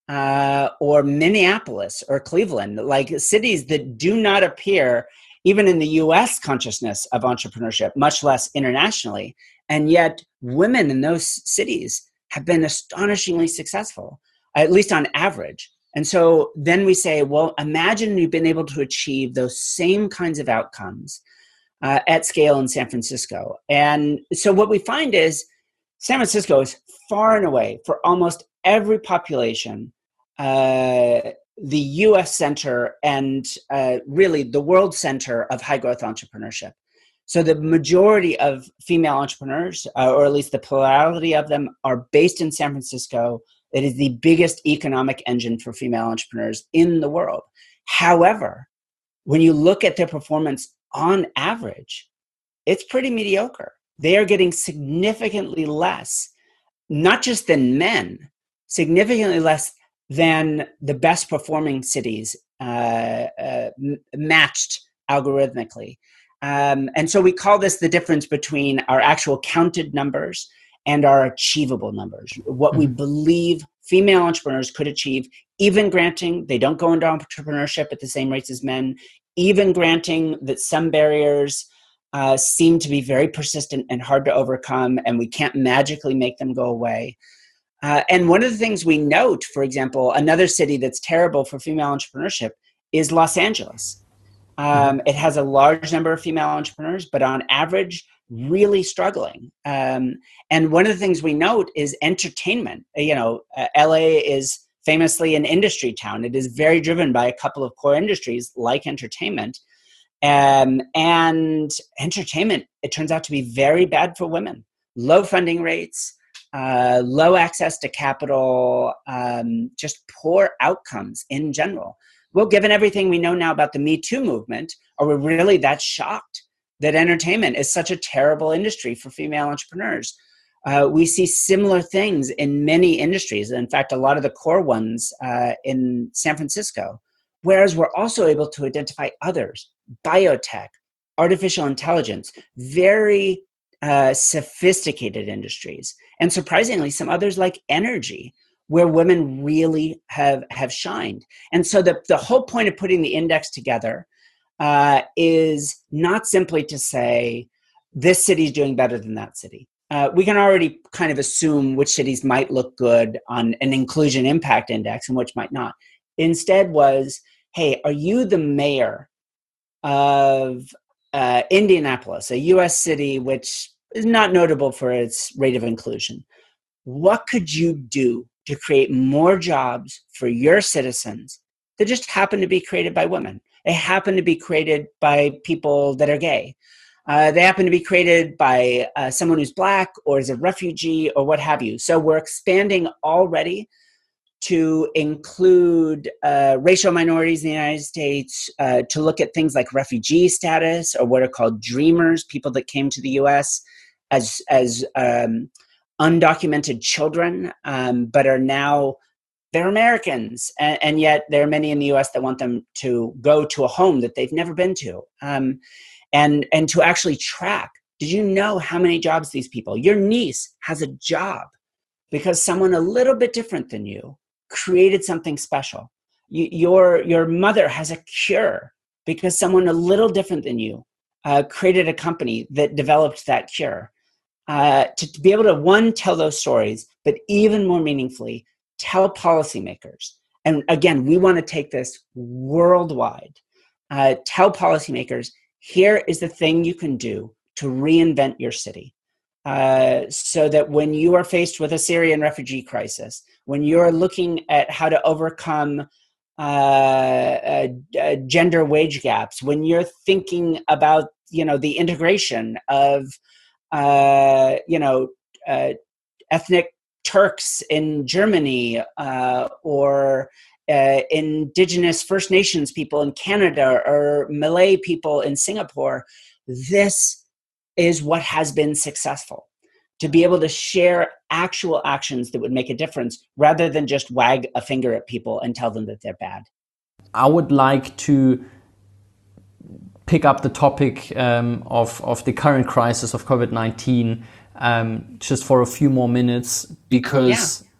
or Minneapolis or Cleveland, like cities that do not appear even in the US consciousness of entrepreneurship, much less internationally. And yet women in those cities have been astonishingly successful, at least on average. And so then we say, well, imagine you've been able to achieve those same kinds of outcomes at scale in San Francisco. And so what we find is San Francisco is far and away, for almost every population, the US center and really the world center of high growth entrepreneurship. So the majority of female entrepreneurs, or at least the plurality of them, are based in San Francisco. It is the biggest economic engine for female entrepreneurs in the world. However, when you look at their performance on average, it's pretty mediocre. They are getting significantly less, not just than men, significantly less than the best performing cities matched algorithmically. And so we call this the difference between our actual counted numbers and our achievable numbers, what we believe female entrepreneurs could achieve, even granting they don't go into entrepreneurship at the same rates as men, even granting that some barriers seem to be very persistent and hard to overcome, and we can't magically make them go away. And one of the things we note, for example, another city that's terrible for female entrepreneurship is Los Angeles. It has a large number of female entrepreneurs, but on average, really struggling. And one of the things we note is entertainment. LA is famously an industry town. It is very driven by a couple of core industries like entertainment. And entertainment, it turns out to be very bad for women. Low funding rates, low access to capital, just poor outcomes in general. Well, given everything we know now about the Me Too movement, are we really that shocked that entertainment is such a terrible industry for female entrepreneurs? We see similar things in many industries. In fact, a lot of the core ones in San Francisco, whereas we're also able to identify others, biotech, artificial intelligence, very sophisticated industries. And surprisingly, some others like energy, where women really have shined. And so the whole point of putting the index together is not simply to say, this city is doing better than that city. We can already kind of assume which cities might look good on an inclusion impact index and which might not. Instead was, hey, are you the mayor of Indianapolis, a US city which is not notable for its rate of inclusion? What could you do to create more jobs for your citizens that just happen to be created by women? They happen to be created by people that are gay. They happen to be created by someone who's Black or is a refugee or what have you. So we're expanding already to include racial minorities in the United States, to look at things like refugee status or what are called dreamers, people that came to the US as undocumented children, but are now, they're Americans. And yet there are many in the US that want them to go to a home that they've never been to. And to actually track, did you know how many jobs these people, your niece has a job because someone a little bit different than you created something special. Your mother has a cure because someone a little different than you created a company that developed that cure. To be able to, one, tell those stories, but even more meaningfully, tell policymakers. And again, we want to take this worldwide. Tell policymakers, here is the thing you can do to reinvent your city. So that when you are faced with a Syrian refugee crisis, when you're looking at how to overcome gender wage gaps, when you're thinking about, the integration of ethnic Turks in Germany, or indigenous First Nations people in Canada, or Malay people in Singapore, this is what has been successful. To be able to share actual actions that would make a difference rather than just wag a finger at people and tell them that they're bad. I would like to pick up the topic of the current crisis of COVID-19 just for a few more minutes, because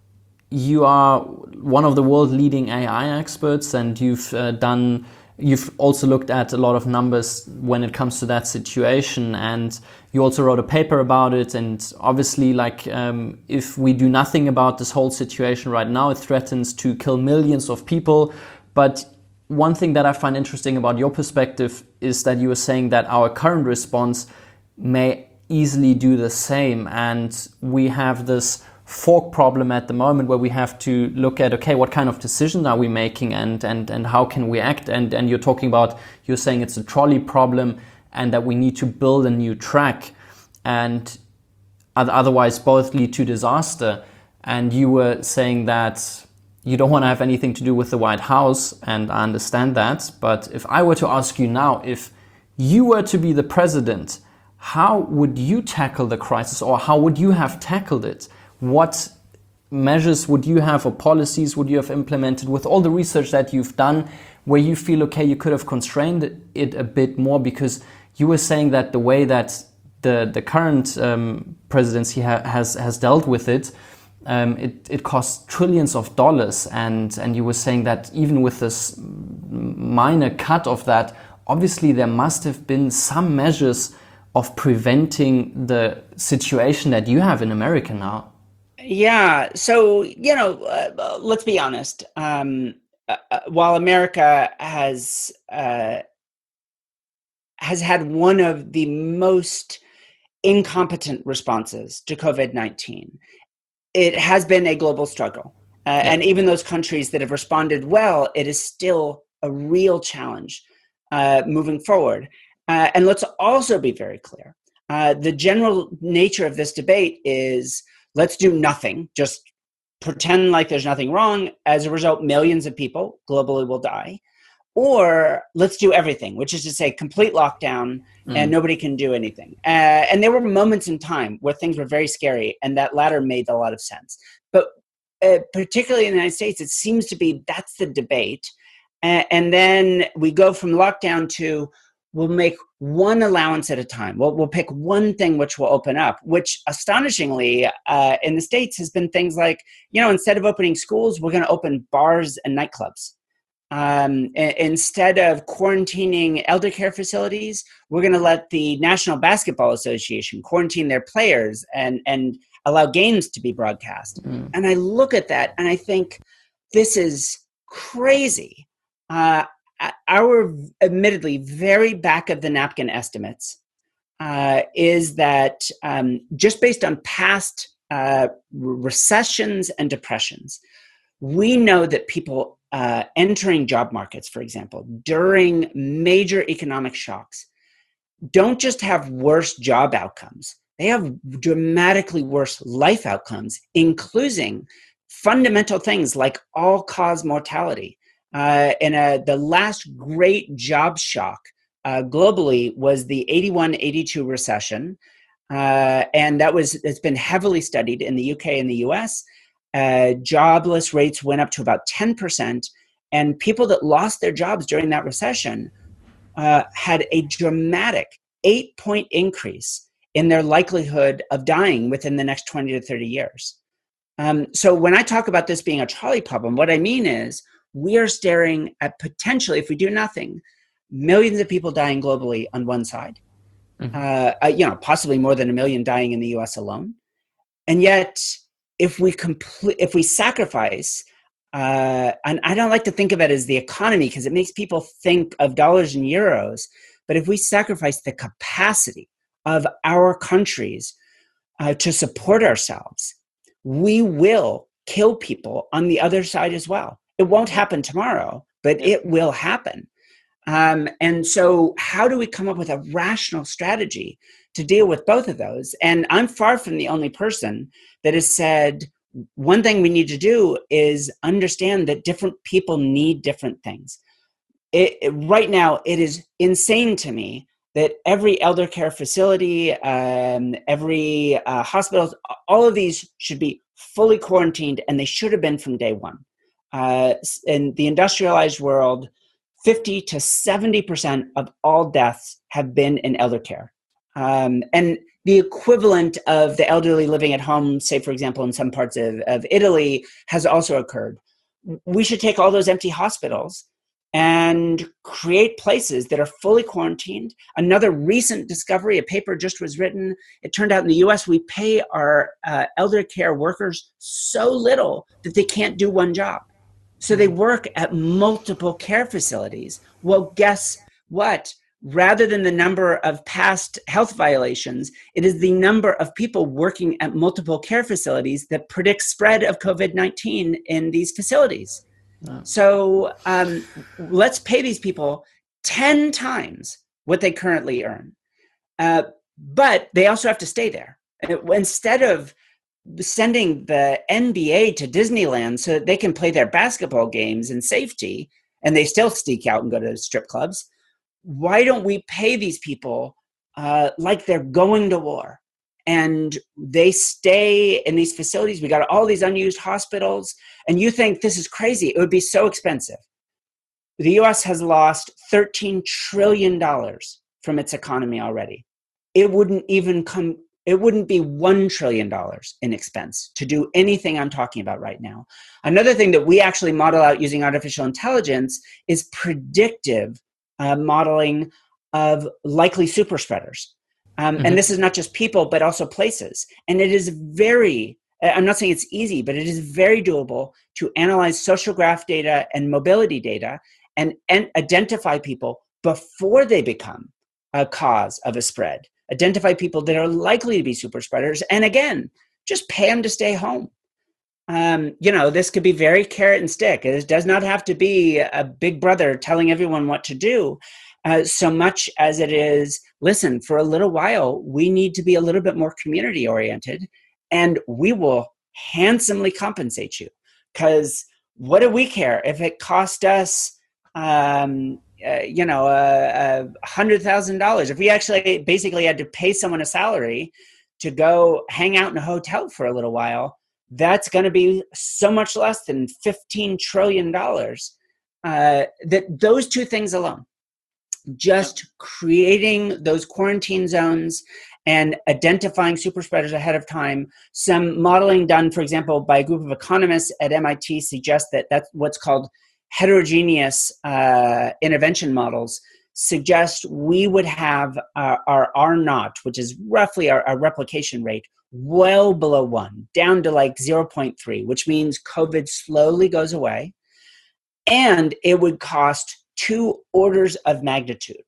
you are one of the world leading AI experts, and you've also looked at a lot of numbers when it comes to that situation, and you also wrote a paper about it. And obviously, if we do nothing about this whole situation right now, it threatens to kill millions of people. But one thing that I find interesting about your perspective is that you were saying that our current response may easily do the same. And we have this fork problem at the moment where we have to look at, okay, what kind of decisions are we making, and how can we act? And you're saying it's a trolley problem and that we need to build a new track, and otherwise both lead to disaster. And you were saying that you don't want to have anything to do with the White House, and I understand that. But if I were to ask you now, if you were to be the president, how would you tackle the crisis, or how would you have tackled it? What measures would you have, or policies would you have implemented with all the research that you've done, where you feel, okay, you could have constrained it a bit more? Because you were saying that the way that the current presidency has dealt with it, it costs trillions of dollars, and you were saying that even with this minor cut of that, obviously there must have been some measures of preventing the situation that you have in America now. Yeah. So, let's be honest. While America has had one of the most incompetent responses to COVID-19, it has been a global struggle. And even those countries that have responded well, it is still a real challenge moving forward. And let's also be very clear. The general nature of this debate is, let's do nothing, just pretend like there's nothing wrong. As a result, millions of people globally will die. Or let's do everything, which is to say complete lockdown and nobody can do anything. And there were moments in time where things were very scary, and that latter made a lot of sense. But particularly in the United States, it seems to be that's the debate. And then we go from lockdown to, we'll make one allowance at a time. We'll pick one thing which will open up, which astonishingly in the States has been things like, instead of opening schools, we're going to open bars and nightclubs. Instead of quarantining elder care facilities, we're going to let the National Basketball Association quarantine their players and allow games to be broadcast. And I look at that and I think, this is crazy. Our admittedly very back of the napkin estimates is that just based on past recessions and depressions, we know that people entering job markets, for example, during major economic shocks, don't just have worse job outcomes. They have dramatically worse life outcomes, including fundamental things like all-cause mortality. The last great job shock globally was the 81-82 recession. And it's been heavily studied in the UK and the US. Jobless rates went up to about 10%. And people that lost their jobs during that recession had a dramatic 8-point increase in their likelihood of dying within the next 20 to 30 years. So when I talk about this being a trolley problem, what I mean is, we are staring at potentially, if we do nothing, millions of people dying globally on one side, possibly more than 1 million dying in the US alone. And yet, if we sacrifice, and I don't like to think of it as the economy because it makes people think of dollars and euros, but if we sacrifice the capacity of our countries to support ourselves, we will kill people on the other side as well. It won't happen tomorrow, but it will happen. And so how do we come up with a rational strategy to deal with both of those? And I'm far from the only person that has said, one thing we need to do is understand that different people need different things. Right now, it is insane to me that every elder care facility, every hospital, all of these should be fully quarantined, and they should have been from day one. In the industrialized world, 50 to 70% of all deaths have been in elder care. And the equivalent of the elderly living at home, say, for example, in some parts of Italy, has also occurred. We should take all those empty hospitals and create places that are fully quarantined. Another recent discovery, a paper just was written. It turned out in the US, we pay our elder care workers so little that they can't do one job. So they work at multiple care facilities. Well, guess what? Rather than the number of past health violations, it is the number of people working at multiple care facilities that predicts spread of COVID-19 in these facilities. Wow. So let's pay these people 10 times what they currently earn. But they also have to stay there. Instead of sending the NBA to Disneyland so that they can play their basketball games in safety, and they still sneak out and go to strip clubs, why don't we pay these people like they're going to war? And they stay in these facilities. We got all these unused hospitals. And you think this is crazy. It would be so expensive. The US has lost $13 trillion from its economy already. It wouldn't be $1 trillion in expense to do anything I'm talking about right now. Another thing that we actually model out using artificial intelligence is predictive modeling of likely super spreaders. And this is not just people, but also places. And it is I'm not saying it's easy, but it is very doable to analyze social graph data and mobility data and identify people before they become a cause of a spread. Identify people that are likely to be super spreaders. And again, just pay them to stay home. This could be very carrot and stick. It does not have to be a big brother telling everyone what to do. So much as it is, listen, for a little while, we need to be a little bit more community oriented, and we will handsomely compensate you. Because what do we care if it cost us, $100,000? If we actually basically had to pay someone a salary to go hang out in a hotel for a little while, that's going to be so much less than $15 trillion. That those two things alone, just creating those quarantine zones and identifying super spreaders ahead of time. Some modeling done, for example, by a group of economists at MIT suggests that that's what's called heterogeneous intervention models suggest we would have our R0, which is roughly our replication rate, well below 1, down to like 0.3, which means COVID slowly goes away. And it would cost 2 orders of magnitude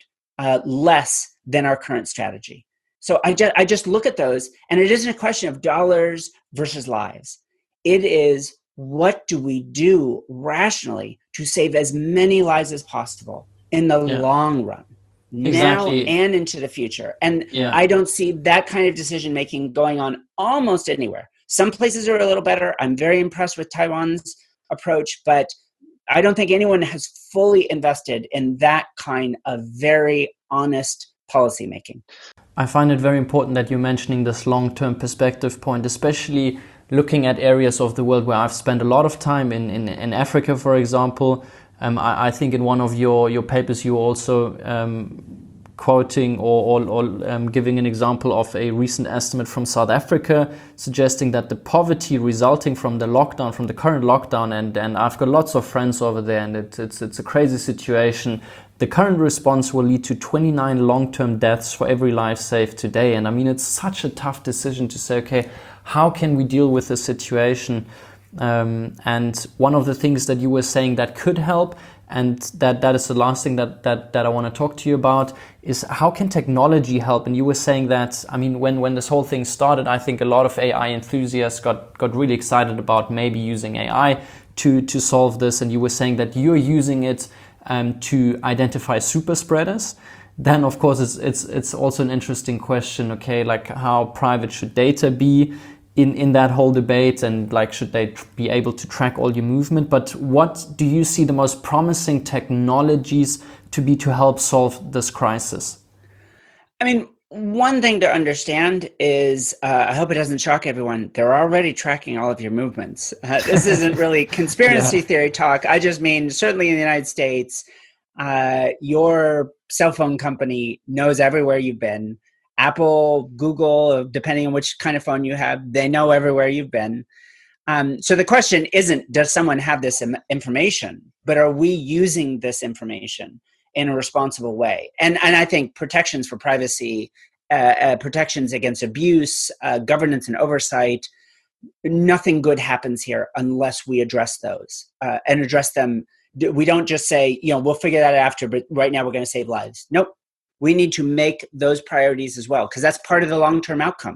less than our current strategy. So I just look at those, and it isn't a question of dollars versus lives. It is, what do we do rationally to save as many lives as possible in the long run, now and into the future? And I don't see that kind of decision making going on almost anywhere. Some places are a little better. I'm very impressed with Taiwan's approach, but I don't think anyone has fully invested in that kind of very honest policymaking. I find it very important that you're mentioning this long-term perspective point, especially looking at areas of the world where I've spent a lot of time in Africa, for example. I think in one of your papers you also quoting or giving an example of a recent estimate from South Africa suggesting that the poverty resulting from the lockdown, from the current lockdown, and I've got lots of friends over there, and it's a crazy situation. The current response will lead to 29 long-term deaths for every life saved today. And I mean, it's such a tough decision to say, okay, how can we deal with this situation? And one of the things that you were saying that could help, and that is the last thing that I want to talk to you about, is how can technology help? And you were saying that, I mean, when this whole thing started, I think a lot of AI enthusiasts got really excited about maybe using AI to solve this. And you were saying that you're using it to identify super spreaders. Then, of course, it's also an interesting question, okay, like how private should data be in that whole debate, and like should they be able to track all your movement? But what do you see the most promising technologies to be to help solve this crisis? I mean, one thing to understand is, I hope it doesn't shock everyone, they're already tracking all of your movements. This isn't really conspiracy theory talk. I just mean, certainly in the United States, your cell phone company knows everywhere you've been. Apple, Google, depending on which kind of phone you have, they know everywhere you've been. So the question isn't, does someone have this information, but are we using this information in a responsible way? And I think protections for privacy, protections against abuse, governance and oversight, nothing good happens here unless we address those and address them. We don't just say, we'll figure that out after, but right now we're going to save lives. Nope. We need to make those priorities as well, because that's part of the long-term outcome.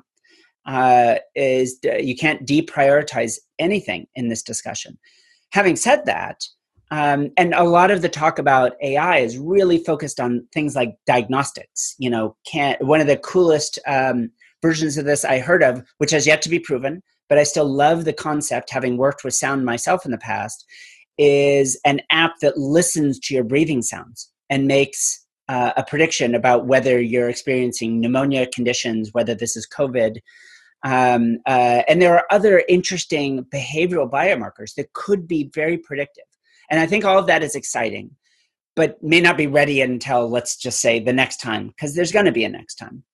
Is you can't deprioritize anything in this discussion. Having said that, and a lot of the talk about AI is really focused on things like diagnostics. One of the coolest versions of this I heard of, which has yet to be proven, but I still love the concept, having worked with sound myself in the past, is an app that listens to your breathing sounds and makes a prediction about whether you're experiencing pneumonia conditions, whether this is COVID. And there are other interesting behavioral biomarkers that could be very predictive. And I think all of that is exciting, but may not be ready until, let's just say, the next time, because there's going to be a next time.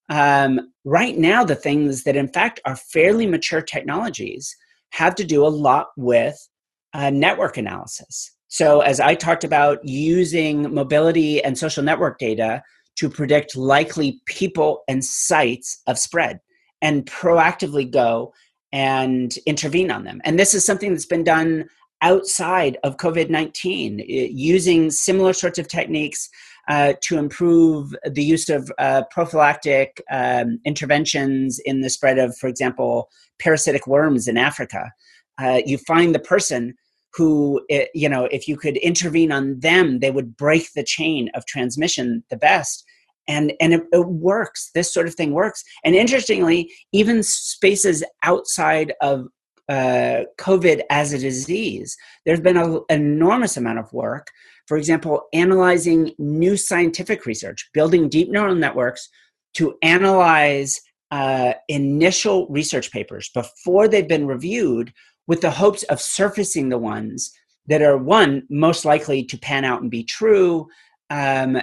Right now, the things that in fact are fairly mature technologies have to do a lot with network analysis. So as I talked about, using mobility and social network data to predict likely people and sites of spread and proactively go and intervene on them. And this is something that's been done outside of COVID-19, using similar sorts of techniques to improve the use of prophylactic interventions in the spread of, for example, parasitic worms in Africa. You find the person who, if you could intervene on them, they would break the chain of transmission the best. And it works. This sort of thing works. And interestingly, even spaces outside of COVID as a disease, there's been an enormous amount of work. For example, analyzing new scientific research, building deep neural networks to analyze initial research papers before they've been reviewed, with the hopes of surfacing the ones that are, one, most likely to pan out and be true, and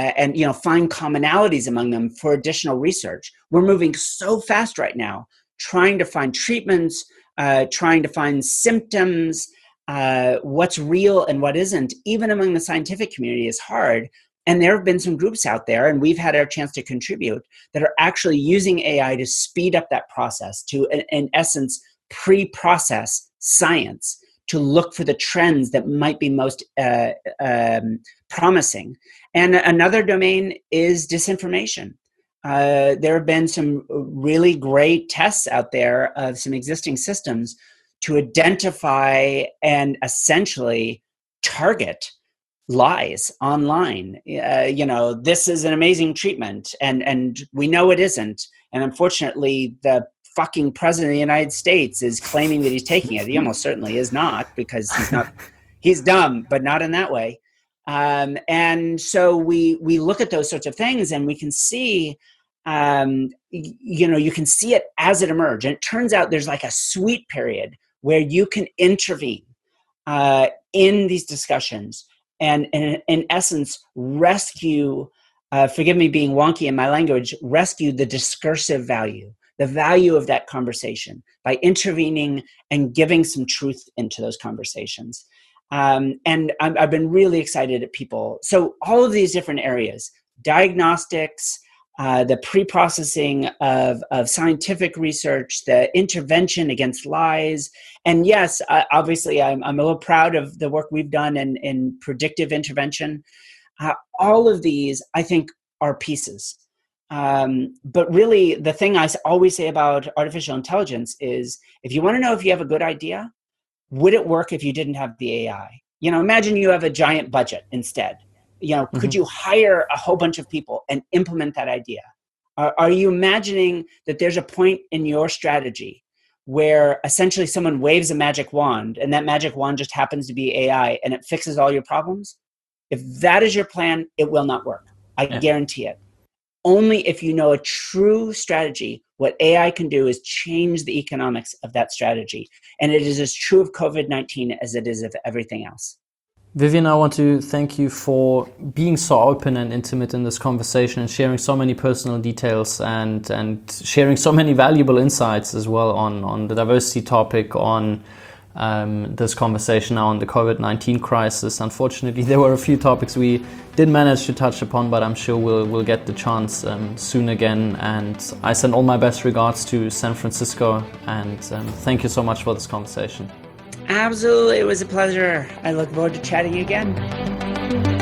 find commonalities among them for additional research. We're moving so fast right now, trying to find treatments, trying to find symptoms, what's real and what isn't, even among the scientific community, is hard. And there have been some groups out there, and we've had our chance to contribute, that are actually using AI to speed up that process, to, in essence, pre-process science to look for the trends that might be most promising. And another domain is disinformation. There have been some really great tests out there of some existing systems to identify and essentially target lies online. This is an amazing treatment, and we know it isn't. And unfortunately, the fucking president of the United States is claiming that he's taking it. He almost certainly is not, because he's dumb, but not in that way. And so we look at those sorts of things, and we can see, you can see it as it emerges. And it turns out there's like a sweet period where you can intervene in these discussions and in essence, rescue, forgive me being wonky in my language, rescue the discursive value, the value of that conversation by intervening and giving some truth into those conversations. And I've been really excited at people. So all of these different areas, diagnostics, the pre-processing of scientific research, the intervention against lies. And yes, obviously I'm a little proud of the work we've done in predictive intervention. All of these, I think, are pieces. But really, the thing I always say about artificial intelligence is, if you want to know if you have a good idea, would it work if you didn't have the AI? Imagine you have a giant budget instead. Could you hire a whole bunch of people and implement that idea? Are you imagining that there's a point in your strategy where essentially someone waves a magic wand and that magic wand just happens to be AI and it fixes all your problems? If that is your plan, it will not work. I guarantee it. Only if you know a true strategy, what AI can do is change the economics of that strategy. And it is as true of COVID-19 as it is of everything else. Vivian, I want to thank you for being so open and intimate in this conversation and sharing so many personal details and sharing so many valuable insights as well on the diversity topic, on this conversation now on the COVID-19 crisis. Unfortunately, there were a few topics we didn't manage to touch upon, but I'm sure we'll get the chance soon again. And I send all my best regards to San Francisco, and thank you so much for this conversation. Absolutely, it was a pleasure. I look forward to chatting again.